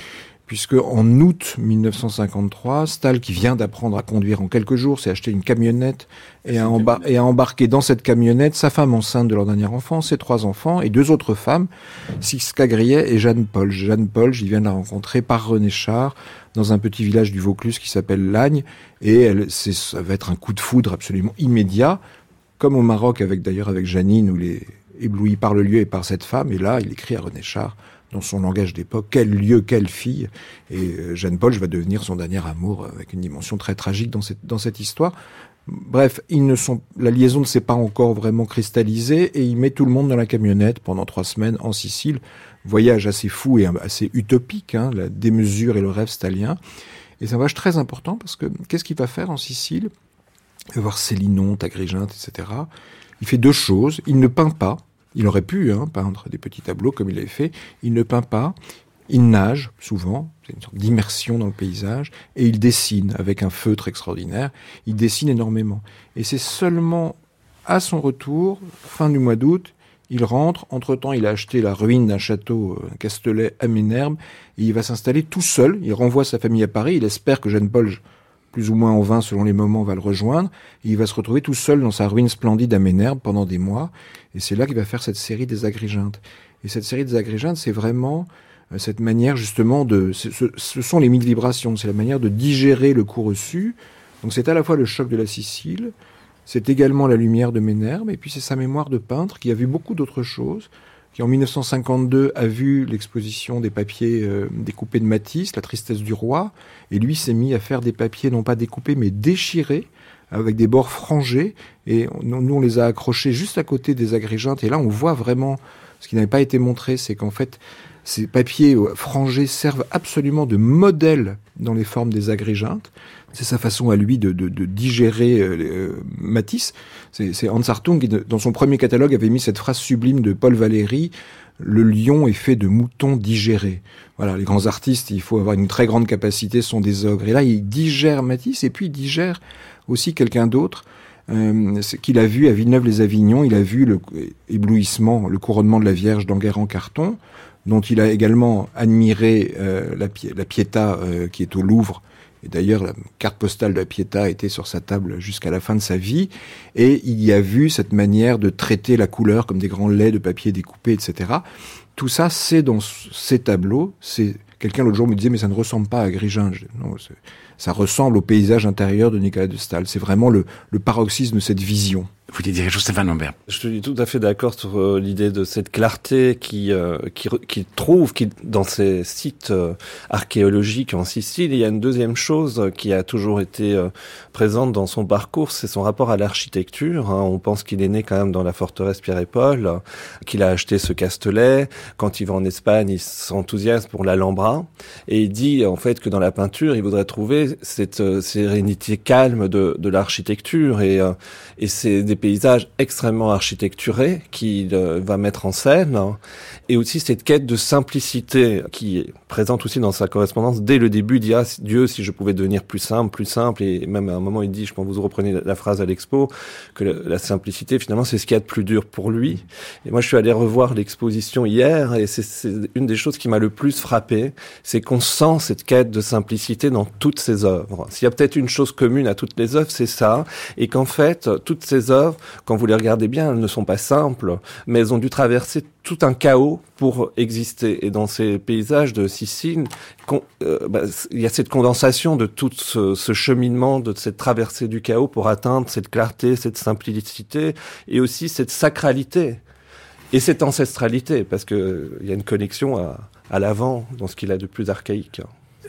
puisque en août mille neuf cent cinquante-trois, Stahl, qui vient d'apprendre à conduire en quelques jours, s'est acheté une camionnette et a, embar- et a embarqué dans cette camionnette sa femme enceinte de leur dernier enfant, ses trois enfants et deux autres femmes, Siska Grillet et Jeanne Polge. Jeanne Polge, il vient de la rencontrer par René Char dans un petit village du Vaucluse qui s'appelle Lagnes, et elle, c'est, ça va être un coup de foudre absolument immédiat, comme au Maroc, avec d'ailleurs avec Janine, où il est ébloui par le lieu et par cette femme, et là, il écrit à René Char, dans son langage d'époque, quel lieu, quelle fille. Et euh, Jeanne Polge va devenir son dernier amour, avec une dimension très tragique dans cette, dans cette histoire. Bref, ils ne sont, la liaison ne s'est pas encore vraiment cristallisée, et il met tout le monde dans la camionnette pendant trois semaines en Sicile. Voyage assez fou et assez utopique, hein, la démesure et le rêve stalien. Et c'est un voyage très important parce que qu'est-ce qu'il va faire en Sicile? Il va voir Célinon, Agrigente, et cetera. Il fait deux choses. Il ne peint pas. Il aurait pu hein, peindre des petits tableaux comme il avait fait. Il ne peint pas. Il nage, souvent. C'est une sorte d'immersion dans le paysage. Et il dessine avec un feutre extraordinaire. Il dessine énormément. Et c'est seulement à son retour, fin du mois d'août, il rentre. Entre-temps, il a acheté la ruine d'un château, un castelet à Ménherbe. Et il va s'installer tout seul. Il renvoie sa famille à Paris. Il espère que Jeanne Polge, plus ou moins en vain selon les moments, va le rejoindre. Et il va se retrouver tout seul dans sa ruine splendide à Ménherbe pendant des mois. Et c'est là qu'il va faire cette série des Agrigentes. Et cette série des Agrigentes, c'est vraiment euh, cette manière justement de... Ce, ce sont les mille vibrations, c'est la manière de digérer le coup reçu. Donc c'est à la fois le choc de la Sicile, c'est également la lumière de Ménherbe, et puis c'est sa mémoire de peintre qui a vu beaucoup d'autres choses, qui en mille neuf cent cinquante-deux a vu l'exposition des papiers euh, découpés de Matisse, La tristesse du roi, et lui s'est mis à faire des papiers non pas découpés mais déchirés, avec des bords frangés, et on, nous on les a accrochés juste à côté des Agrigentes, et là on voit vraiment, ce qui n'avait pas été montré, c'est qu'en fait ces papiers frangés servent absolument de modèle dans les formes des Agrigentes. C'est sa façon à lui de, de, de digérer euh, Matisse. C'est, c'est Hans Hartung qui, dans son premier catalogue, avait mis cette phrase sublime de Paul Valéry: le lion est fait de moutons digérés. Voilà, les grands artistes, il faut avoir une très grande capacité, sont des ogres. Et là, il digère Matisse, et puis il digère aussi quelqu'un d'autre, euh, qu'il a vu à Villeneuve-les-Avignon. Il a vu le éblouissement, le couronnement de la Vierge d'Enguerrand Carton, dont il a également admiré euh, la, la Pietà euh, qui est au Louvre. Et d'ailleurs, la carte postale de la Pietà était sur sa table jusqu'à la fin de sa vie. Et il y a vu cette manière de traiter la couleur comme des grands laits de papier découpés, et cetera. Tout ça, c'est dans ces tableaux. C'est... Quelqu'un l'autre jour me disait, mais ça ne ressemble pas à Agrigent. Je dis, non, c'est... ça ressemble au paysage intérieur de Nicolas de Staël. C'est vraiment le, le paroxysme de cette vision. Vous voulez dire quelque chose, Stéphane Lambert? Je suis tout à fait d'accord sur euh, l'idée de cette clarté qui, euh, qui, qui trouve qui, dans ces sites euh, archéologiques en Sicile. Il y a une deuxième chose qui a toujours été euh, présente dans son parcours, c'est son rapport à l'architecture. Hein. On pense qu'il est né quand même dans la forteresse Pierre et Paul, euh, qu'il a acheté ce castelet. Quand il va en Espagne, il s'enthousiasme pour l'Alhambra. Et il dit en fait que dans la peinture, il voudrait trouver cette euh, sérénité calme de, de l'architecture. Et, euh, et c'est des paysages extrêmement architecturés qu'il euh, va mettre en scène, hein, et aussi cette quête de simplicité qui est présente aussi dans sa correspondance. Dès le début, il dit « Ah, Dieu, si je pouvais devenir plus simple, plus simple », et même à un moment, il dit, je pense que vous reprenez la, la phrase à l'expo, que la, la simplicité, finalement, c'est ce qu'il y a de plus dur pour lui. Et moi, je suis allé revoir l'exposition hier, et c'est, c'est une des choses qui m'a le plus frappé, c'est qu'on sent cette quête de simplicité dans toutes ses œuvres. S'il y a peut-être une chose commune à toutes les œuvres, c'est ça, et qu'en fait, toutes ces œuvres, quand vous les regardez bien, elles ne sont pas simples, mais elles ont dû traverser tout un chaos pour exister. Et dans ces paysages de Sicile, con, euh, bah, il y a cette condensation de tout ce, ce cheminement, de cette traversée du chaos pour atteindre cette clarté, cette simplicité, et aussi cette sacralité et cette ancestralité, parce que il y a une connexion à, à l'avant dans ce qu'il a de plus archaïque.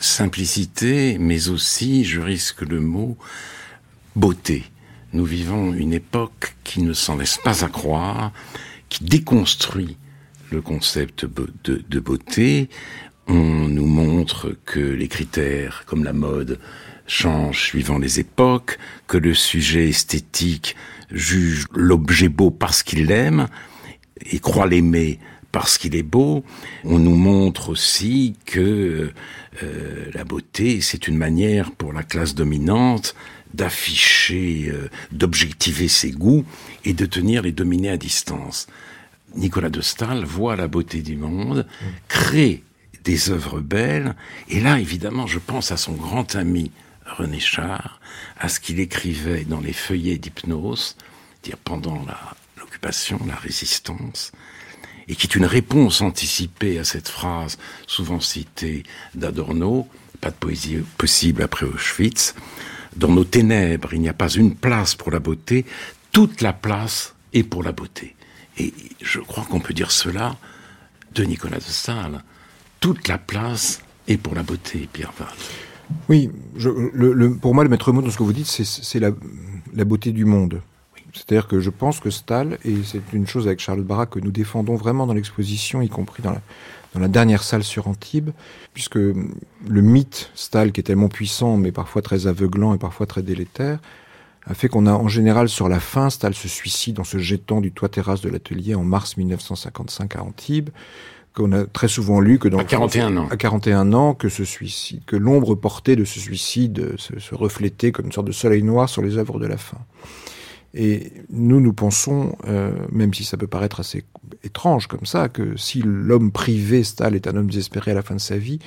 Simplicité, mais aussi, je risque le mot, beauté. Nous vivons une époque qui ne s'en laisse pas à croire, qui déconstruit le concept de, de beauté. On nous montre que les critères, comme la mode, changent suivant les époques, que le sujet esthétique juge l'objet beau parce qu'il l'aime et croit l'aimer parce qu'il est beau. On nous montre aussi que euh, la beauté, c'est une manière pour la classe dominante d'afficher, euh, d'objectiver ses goûts et de tenir les dominés à distance. Nicolas de Staël voit la beauté du monde, crée des œuvres belles. Et là, évidemment, je pense à son grand ami René Char, à ce qu'il écrivait dans les feuillets d'hypnose, dire pendant la, l'occupation, la résistance, et qui est une réponse anticipée à cette phrase souvent citée d'Adorno, pas de poésie possible après Auschwitz. Dans nos ténèbres, il n'y a pas une place pour la beauté, toute la place est pour la beauté. Et je crois qu'on peut dire cela de Nicolas de Staël. Toute la place est pour la beauté, Pierre Watt. Oui, je, le, le, pour moi, le maître mot dans ce que vous dites, c'est, c'est la, la beauté du monde. Oui. C'est-à-dire que je pense que Staël, et c'est une chose avec Charlotte Barra que nous défendons vraiment dans l'exposition, y compris dans la, dans la dernière salle sur Antibes, puisque le mythe Staël, qui est tellement puissant, mais parfois très aveuglant et parfois très délétère, a fait qu'on a en général sur la fin, Staël se suicide en se jetant du toit terrasse de l'atelier en mars dix-neuf cent cinquante-cinq à Antibes, qu'on a très souvent lu que dans à quarante et un ans, à quarante et un ans, que ce suicide, que l'ombre portée de ce suicide se, se reflétait comme une sorte de soleil noir sur les œuvres de la fin. Et nous, nous pensons, euh, même si ça peut paraître assez étrange comme ça, que si l'homme privé, Staël, est un homme désespéré à la fin de sa vie,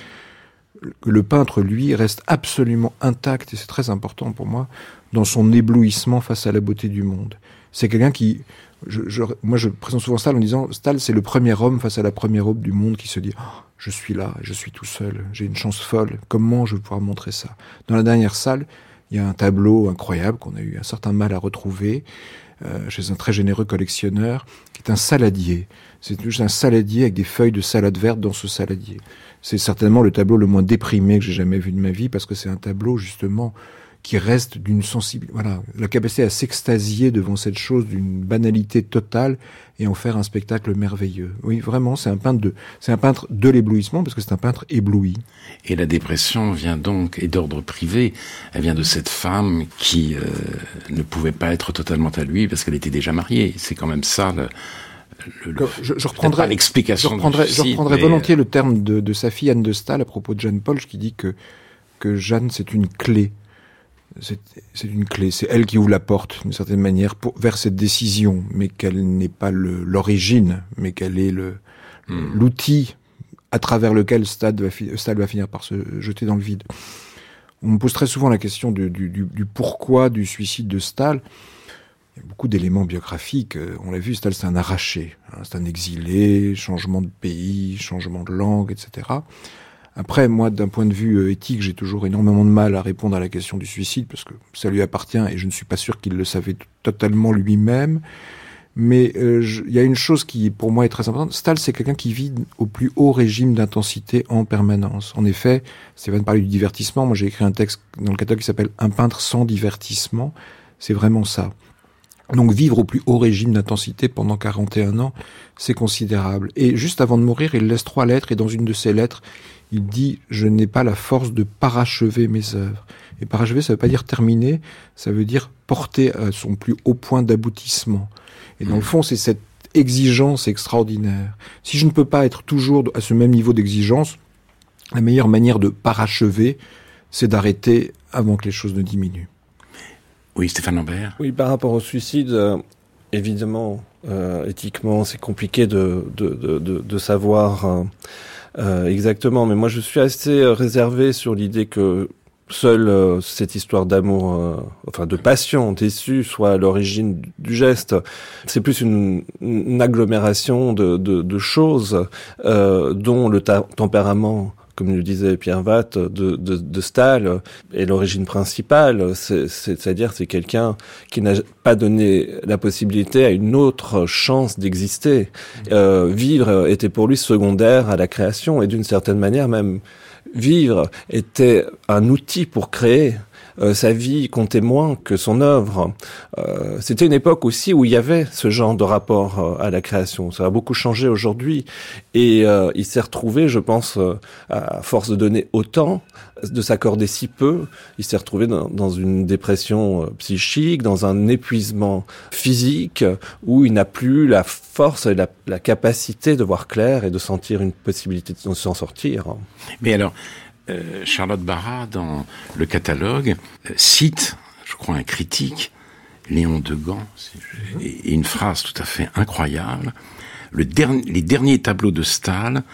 que le peintre, lui, reste absolument intact, et c'est très important pour moi, dans son éblouissement face à la beauté du monde. C'est quelqu'un qui... Je, je, moi, je présente souvent Staël en disant, Staël, c'est le premier homme face à la première aube du monde qui se dit, oh, je suis là, je suis tout seul, j'ai une chance folle, comment je vais pouvoir montrer ça? Dans la dernière salle, il y a un tableau incroyable qu'on a eu un certain mal à retrouver, euh, chez un très généreux collectionneur, qui est un saladier. C'est juste un saladier avec des feuilles de salade verte dans ce saladier. C'est certainement le tableau le moins déprimé que j'ai jamais vu de ma vie, parce que c'est un tableau, justement, qui reste d'une sensibilité, voilà, la capacité à s'extasier devant cette chose d'une banalité totale et en faire un spectacle merveilleux. Oui, vraiment, c'est un peintre de, c'est un peintre de l'éblouissement parce que c'est un peintre ébloui. Et la dépression vient donc, et d'ordre privé, elle vient de cette femme qui euh, ne pouvait pas être totalement à lui parce qu'elle était déjà mariée. C'est quand même ça le, le, le je, je reprendrai l'explication. Je reprendrai, suicide, je reprendrai mais... volontiers le terme de, de sa fille Anne de Staël à propos de Jeanne Polch qui dit que que Jeanne c'est une clé. C'est, c'est une clé, c'est elle qui ouvre la porte, d'une certaine manière, pour, vers cette décision, mais qu'elle n'est pas le, l'origine, mais qu'elle est le, mmh. l'outil à travers lequel Staël va, fi, Staël va finir par se jeter dans le vide. On me pose très souvent la question du, du, du, du pourquoi du suicide de Staël. Il y a beaucoup d'éléments biographiques. On l'a vu, Staël, c'est un arraché. Hein, c'est un exilé, changement de pays, changement de langue, et cetera. Après, moi, d'un point de vue éthique, j'ai toujours énormément de mal à répondre à la question du suicide, parce que ça lui appartient, et je ne suis pas sûr qu'il le savait t- totalement lui-même. Mais euh, je, il y a une chose qui, pour moi, est très importante. Staël, c'est quelqu'un qui vit au plus haut régime d'intensité en permanence. En effet, Stéphane parlait du divertissement. Moi, j'ai écrit un texte dans le catalogue qui s'appelle « Un peintre sans divertissement ». C'est vraiment ça. Donc, vivre au plus haut régime d'intensité pendant quarante et un ans, c'est considérable. Et juste avant de mourir, il laisse trois lettres, et dans une de ces lettres, il dit « Je n'ai pas la force de parachever mes œuvres ». Et parachever, ça veut pas dire terminer, ça veut dire porter à son plus haut point d'aboutissement. Et dans le fond, c'est cette exigence extraordinaire. Si je ne peux pas être toujours à ce même niveau d'exigence, la meilleure manière de parachever, c'est d'arrêter avant que les choses ne diminuent. Oui, Stéphane Lambert. Oui, par rapport au suicide, euh, évidemment, euh, éthiquement, c'est compliqué de, de, de, de, de savoir... Euh, Euh, exactement, mais moi je suis assez euh, réservé sur l'idée que seule euh, cette histoire d'amour, euh, enfin de passion déçue, soit à l'origine du geste. C'est plus une, une agglomération de, de, de choses euh, dont le ta- tempérament, comme le disait Pierre Watt, de, de, de Staël est l'origine principale. C'est, c'est, c'est-à-dire c'est quelqu'un qui n'a pas donné la possibilité à une autre chance d'exister. Euh, vivre était pour lui secondaire à la création et d'une certaine manière même vivre était un outil pour créer. Euh, sa vie comptait moins que son œuvre. Euh, c'était une époque aussi où il y avait ce genre de rapport euh, à la création. Ça a beaucoup changé aujourd'hui. Et euh, il s'est retrouvé, je pense, euh, à force de donner autant, de s'accorder si peu, il s'est retrouvé dans, dans une dépression euh, psychique, dans un épuisement physique, où il n'a plus la force et la, la capacité de voir clair et de sentir une possibilité de s'en sortir. Mais alors... Euh, Charlotte Barra, dans le catalogue, euh, cite, je crois, un critique, Léon Degan, et, et une phrase tout à fait incroyable. Le dernier, les derniers tableaux de Staël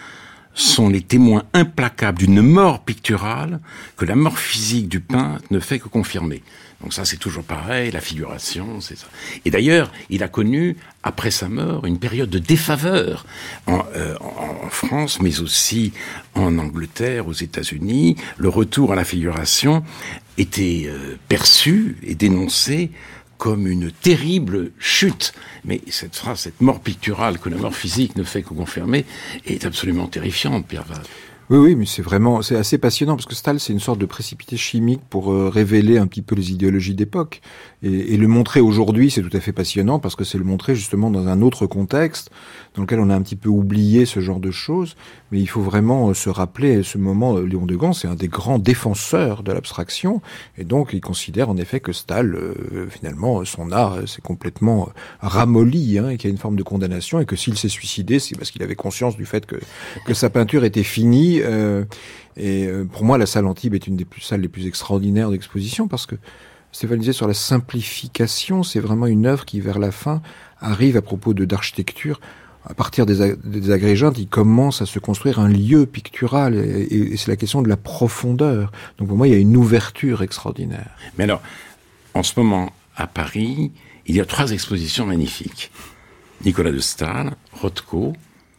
sont les témoins implacables d'une mort picturale que la mort physique du peintre ne fait que confirmer. Donc ça, c'est toujours pareil, la figuration, c'est ça. Et d'ailleurs, il a connu, après sa mort, une période de défaveur en, euh, en France, mais aussi en Angleterre, aux États-Unis. Le retour à la figuration était euh, perçu et dénoncé comme une terrible chute. Mais cette phrase, cette mort picturale que la mort physique ne fait que confirmer, est absolument terrifiante, Pierre Watt. Oui, oui, mais c'est vraiment, c'est assez passionnant parce que Stahl, c'est une sorte de précipité chimique pour euh, révéler un petit peu les idéologies d'époque. Et, et le montrer aujourd'hui, c'est tout à fait passionnant parce que c'est le montrer justement dans un autre contexte dans lequel on a un petit peu oublié ce genre de choses. Mais il faut vraiment se rappeler ce moment. Léon de Gans, c'est un des grands défenseurs de l'abstraction. Et donc, il considère en effet que Stahl, euh, finalement, son art s'est complètement ramolli, hein, et qu'il y a une forme de condamnation et que s'il s'est suicidé, c'est parce qu'il avait conscience du fait que, que sa peinture était finie. Euh, et euh, pour moi, la salle Antibes est une des plus, salles les plus extraordinaires d'exposition parce que Stéphane disait sur la simplification, c'est vraiment une œuvre qui, vers la fin, arrive à propos de d'architecture. À partir des, ag- des agrégentes, il commence à se construire un lieu pictural et, et, et c'est la question de la profondeur. Donc pour moi, il y a une ouverture extraordinaire. Mais alors, en ce moment, à Paris, il y a trois expositions magnifiques. Nicolas de Staël, Rothko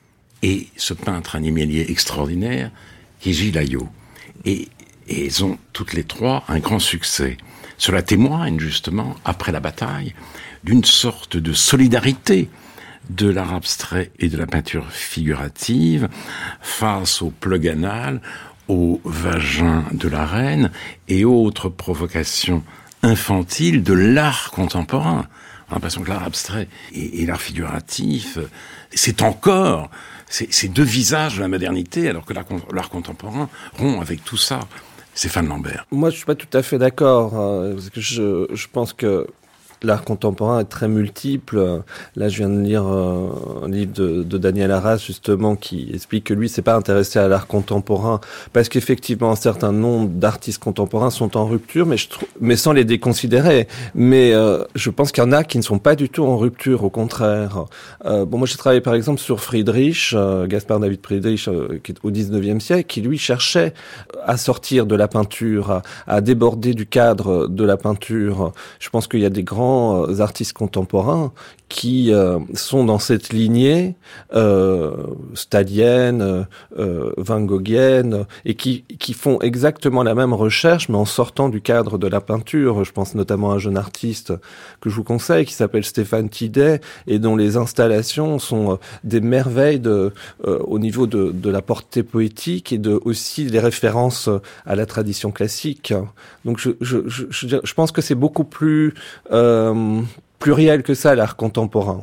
et ce peintre animalier extraordinaire qui est Gilles Ayot. Et, et elles ont toutes les trois un grand succès. Cela témoigne justement, après la bataille, d'une sorte de solidarité de l'art abstrait et de la peinture figurative face au plug anal, au vagin de la reine et autres provocations infantiles de l'art contemporain. On a l'impression que l'art abstrait et, et l'art figuratif, c'est encore c'est, c'est deux visages de la modernité, alors que l'art, l'art contemporain rompt avec tout ça. Stéphane Lambert. Moi, je suis pas tout à fait d'accord, hein, parce que je, je pense que l'art contemporain est très multiple. Là, je viens de lire euh, un livre de, de Daniel Arras, justement, qui explique que lui s'est pas intéressé à l'art contemporain parce qu'effectivement, un certain nombre d'artistes contemporains sont en rupture, mais je trouve, mais sans les déconsidérer. Mais euh, je pense qu'il y en a qui ne sont pas du tout en rupture, au contraire. Euh, bon, moi, j'ai travaillé par exemple sur Friedrich, euh, Gaspard David Friedrich, euh, qui est au dix-neuvième siècle, qui lui cherchait à sortir de la peinture, à, à déborder du cadre de la peinture. Je pense qu'il y a des grands artistes contemporains qui euh, sont dans cette lignée euh, stalienne, euh, van Goghienne, et qui, qui font exactement la même recherche, mais en sortant du cadre de la peinture. Je pense notamment à un jeune artiste que je vous conseille, qui s'appelle Stéphane Tidet, et dont les installations sont euh, des merveilles de, euh, au niveau de, de la portée poétique et de aussi les références à la tradition classique. Donc je, je, je, je, je pense que c'est beaucoup plus euh, pluriel que ça, l'art contemporain.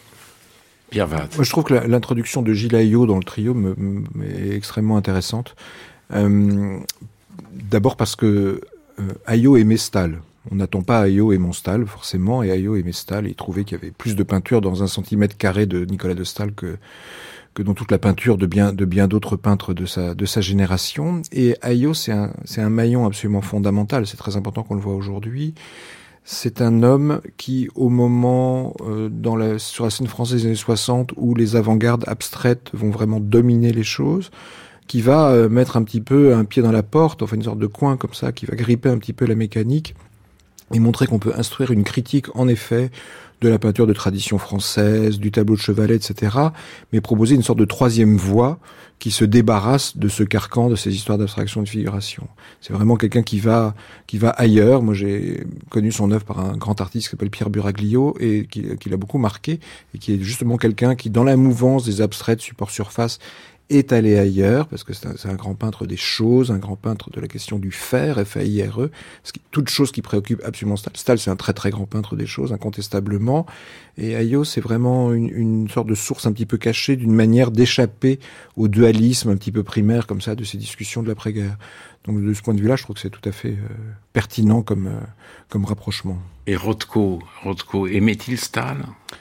Pierre Watt. Moi, je trouve que la, l'introduction de Gilles Ayot dans le trio me, me, est extrêmement intéressante. Euh, d'abord parce que euh, Ayot aimait Staël. On n'attend pas Ayot aimant Staël, forcément, et Ayot aimait Staël, et il trouvait qu'il y avait plus de peinture dans un centimètre carré de Nicolas de Staël que que dans toute la peinture de bien de bien d'autres peintres de sa de sa génération. Et Ayot, c'est un c'est un maillon absolument fondamental. C'est très important qu'on le voit aujourd'hui. C'est un homme qui, au moment euh, dans la, sur la scène française des années soixante, où les avant-gardes abstraites vont vraiment dominer les choses, qui va euh, mettre un petit peu un pied dans la porte, enfin une sorte de coin comme ça, qui va gripper un petit peu la mécanique et montrer qu'on peut instruire une critique, en effet, de la peinture de tradition française, du tableau de chevalet, et cetera, mais proposer une sorte de troisième voie qui se débarrasse de ce carcan, de ces histoires d'abstraction et de figuration. C'est vraiment quelqu'un qui va qui va ailleurs. Moi, j'ai connu son œuvre par un grand artiste qui s'appelle Pierre Buraglio et qui, qui l'a beaucoup marqué, et qui est justement quelqu'un qui, dans la mouvance des abstraits de support-surface, est allé ailleurs, parce que c'est un, c'est un grand peintre des choses, un grand peintre de la question du faire, F A I R E, toute chose qui préoccupe absolument Staël. Staël, c'est un très très grand peintre des choses, incontestablement, et Ayot, c'est vraiment une, une sorte de source un petit peu cachée d'une manière d'échapper au dualisme un petit peu primaire, comme ça, de ces discussions de l'après-guerre. Donc de ce point de vue-là, je trouve que c'est tout à fait euh, pertinent comme, euh, comme rapprochement. Et Rothko, Rothko aimait-il Stahl?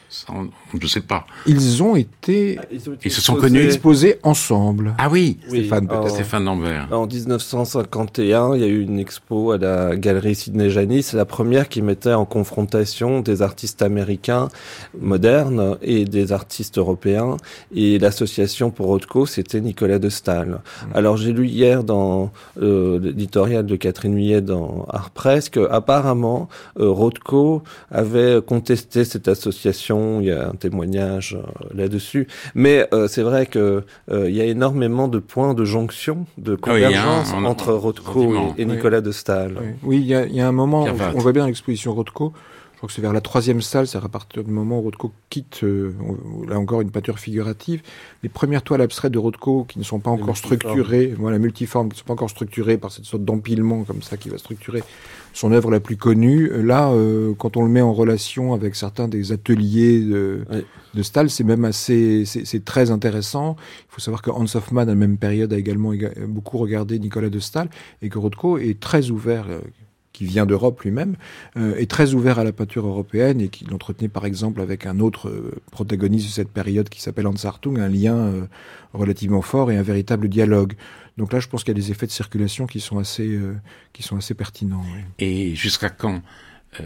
Je ne sais pas. Ils ont été... Ils, ont été Ils se sont connus exposés ensemble. Ah oui, oui Stéphane, peut-être. en, Stéphane Lambert. En dix-neuf cent cinquante et un, il y a eu une expo à la galerie Sidney Janis. C'est la première qui mettait en confrontation des artistes américains modernes et des artistes européens. Et l'association pour Rothko, c'était Nicolas de Staël. Mmh. Alors j'ai lu hier dans euh, l'éditorial de Catherine Millet dans Art Press que apparemment euh, Rothko avait contesté cette association. Il y a un témoignage euh, là-dessus. Mais euh, c'est vrai que euh, il y a énormément de points de jonction, de convergence oui, un, entre on, Rothko et, et Nicolas oui. de Staël. Oui, oui il, y a, il y a un moment, on, on voit bien l'exposition Rothko. Je crois que c'est vers la troisième salle, c'est à partir du moment où Rothko quitte, euh, là encore une peinture figurative. Les premières toiles abstraites de Rothko qui ne sont pas les encore structurées, voilà, multiformes, qui ne sont pas encore structurées par cette sorte d'empilement comme ça qui va structurer son œuvre la plus connue. Là, euh, quand on le met en relation avec certains des ateliers de, oui. de Staël, c'est même assez, c'est, c'est très intéressant. Il faut savoir que Hans Hofmann, à la même période, a également beaucoup regardé Nicolas de Staël et que Rothko est très ouvert, euh, qui vient d'Europe lui-même, euh, est très ouvert à la peinture européenne et qui l'entretenait par exemple avec un autre euh, protagoniste de cette période qui s'appelle Hans Hartung, un lien euh, relativement fort et un véritable dialogue. Donc là, je pense qu'il y a des effets de circulation qui sont assez, euh, qui sont assez pertinents. Oui. Et jusqu'à quand, euh,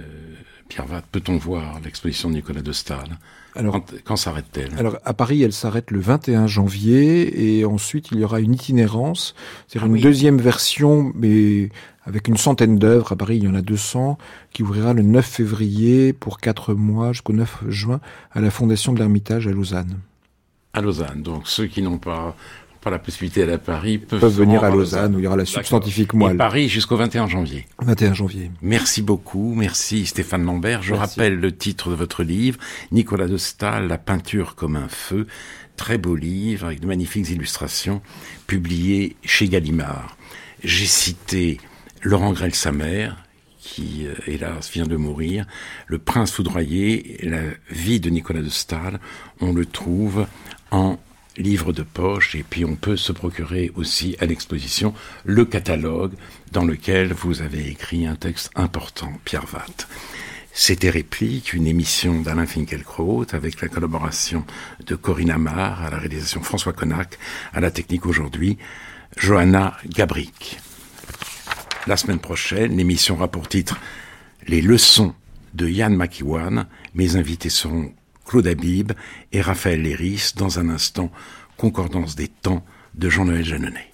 Pierre Watt, peut-on voir l'exposition de Nicolas de Staël ? Alors, quand, quand s'arrête-t-elle ? Alors, à Paris, elle s'arrête le vingt et un janvier, et ensuite, il y aura une itinérance, c'est-à-dire ah, une oui. deuxième version, mais avec une centaine d'œuvres. À Paris, il y en a deux cents, qui ouvrira le neuf février pour quatre mois, jusqu'au neuf juin, à la Fondation de l'Ermitage à Lausanne. À Lausanne, donc ceux qui n'ont pas... pas la possibilité d'aller à Paris, peuvent, peuvent venir à Lausanne, Lausanne, où il y aura la substantifique moelle. Et Paris jusqu'au vingt et un janvier. vingt et un janvier. Merci beaucoup, merci Stéphane Lambert. Je merci. rappelle le titre de votre livre, Nicolas de Staël, La peinture comme un feu. Très beau livre, avec de magnifiques illustrations, publié chez Gallimard. J'ai cité Laurent Grel, sa mère, qui, euh, hélas, vient de mourir. Le Prince foudroyé, la vie de Nicolas de Staël, on le trouve en livre de poche, et puis on peut se procurer aussi à l'exposition le catalogue dans lequel vous avez écrit un texte important, Pierre Watt. C'était Réplique, une émission d'Alain Finkielkraut avec la collaboration de Corinne Amar, à la réalisation François Connac, à la technique aujourd'hui, Johanna Gabrick. La semaine prochaine, l'émission aura pour titre Les leçons de Yann Makiwan. Mes invités seront Claude Habib et Raphaël Léris. Dans un instant, Concordance des temps de Jean-Noël Jeanneney.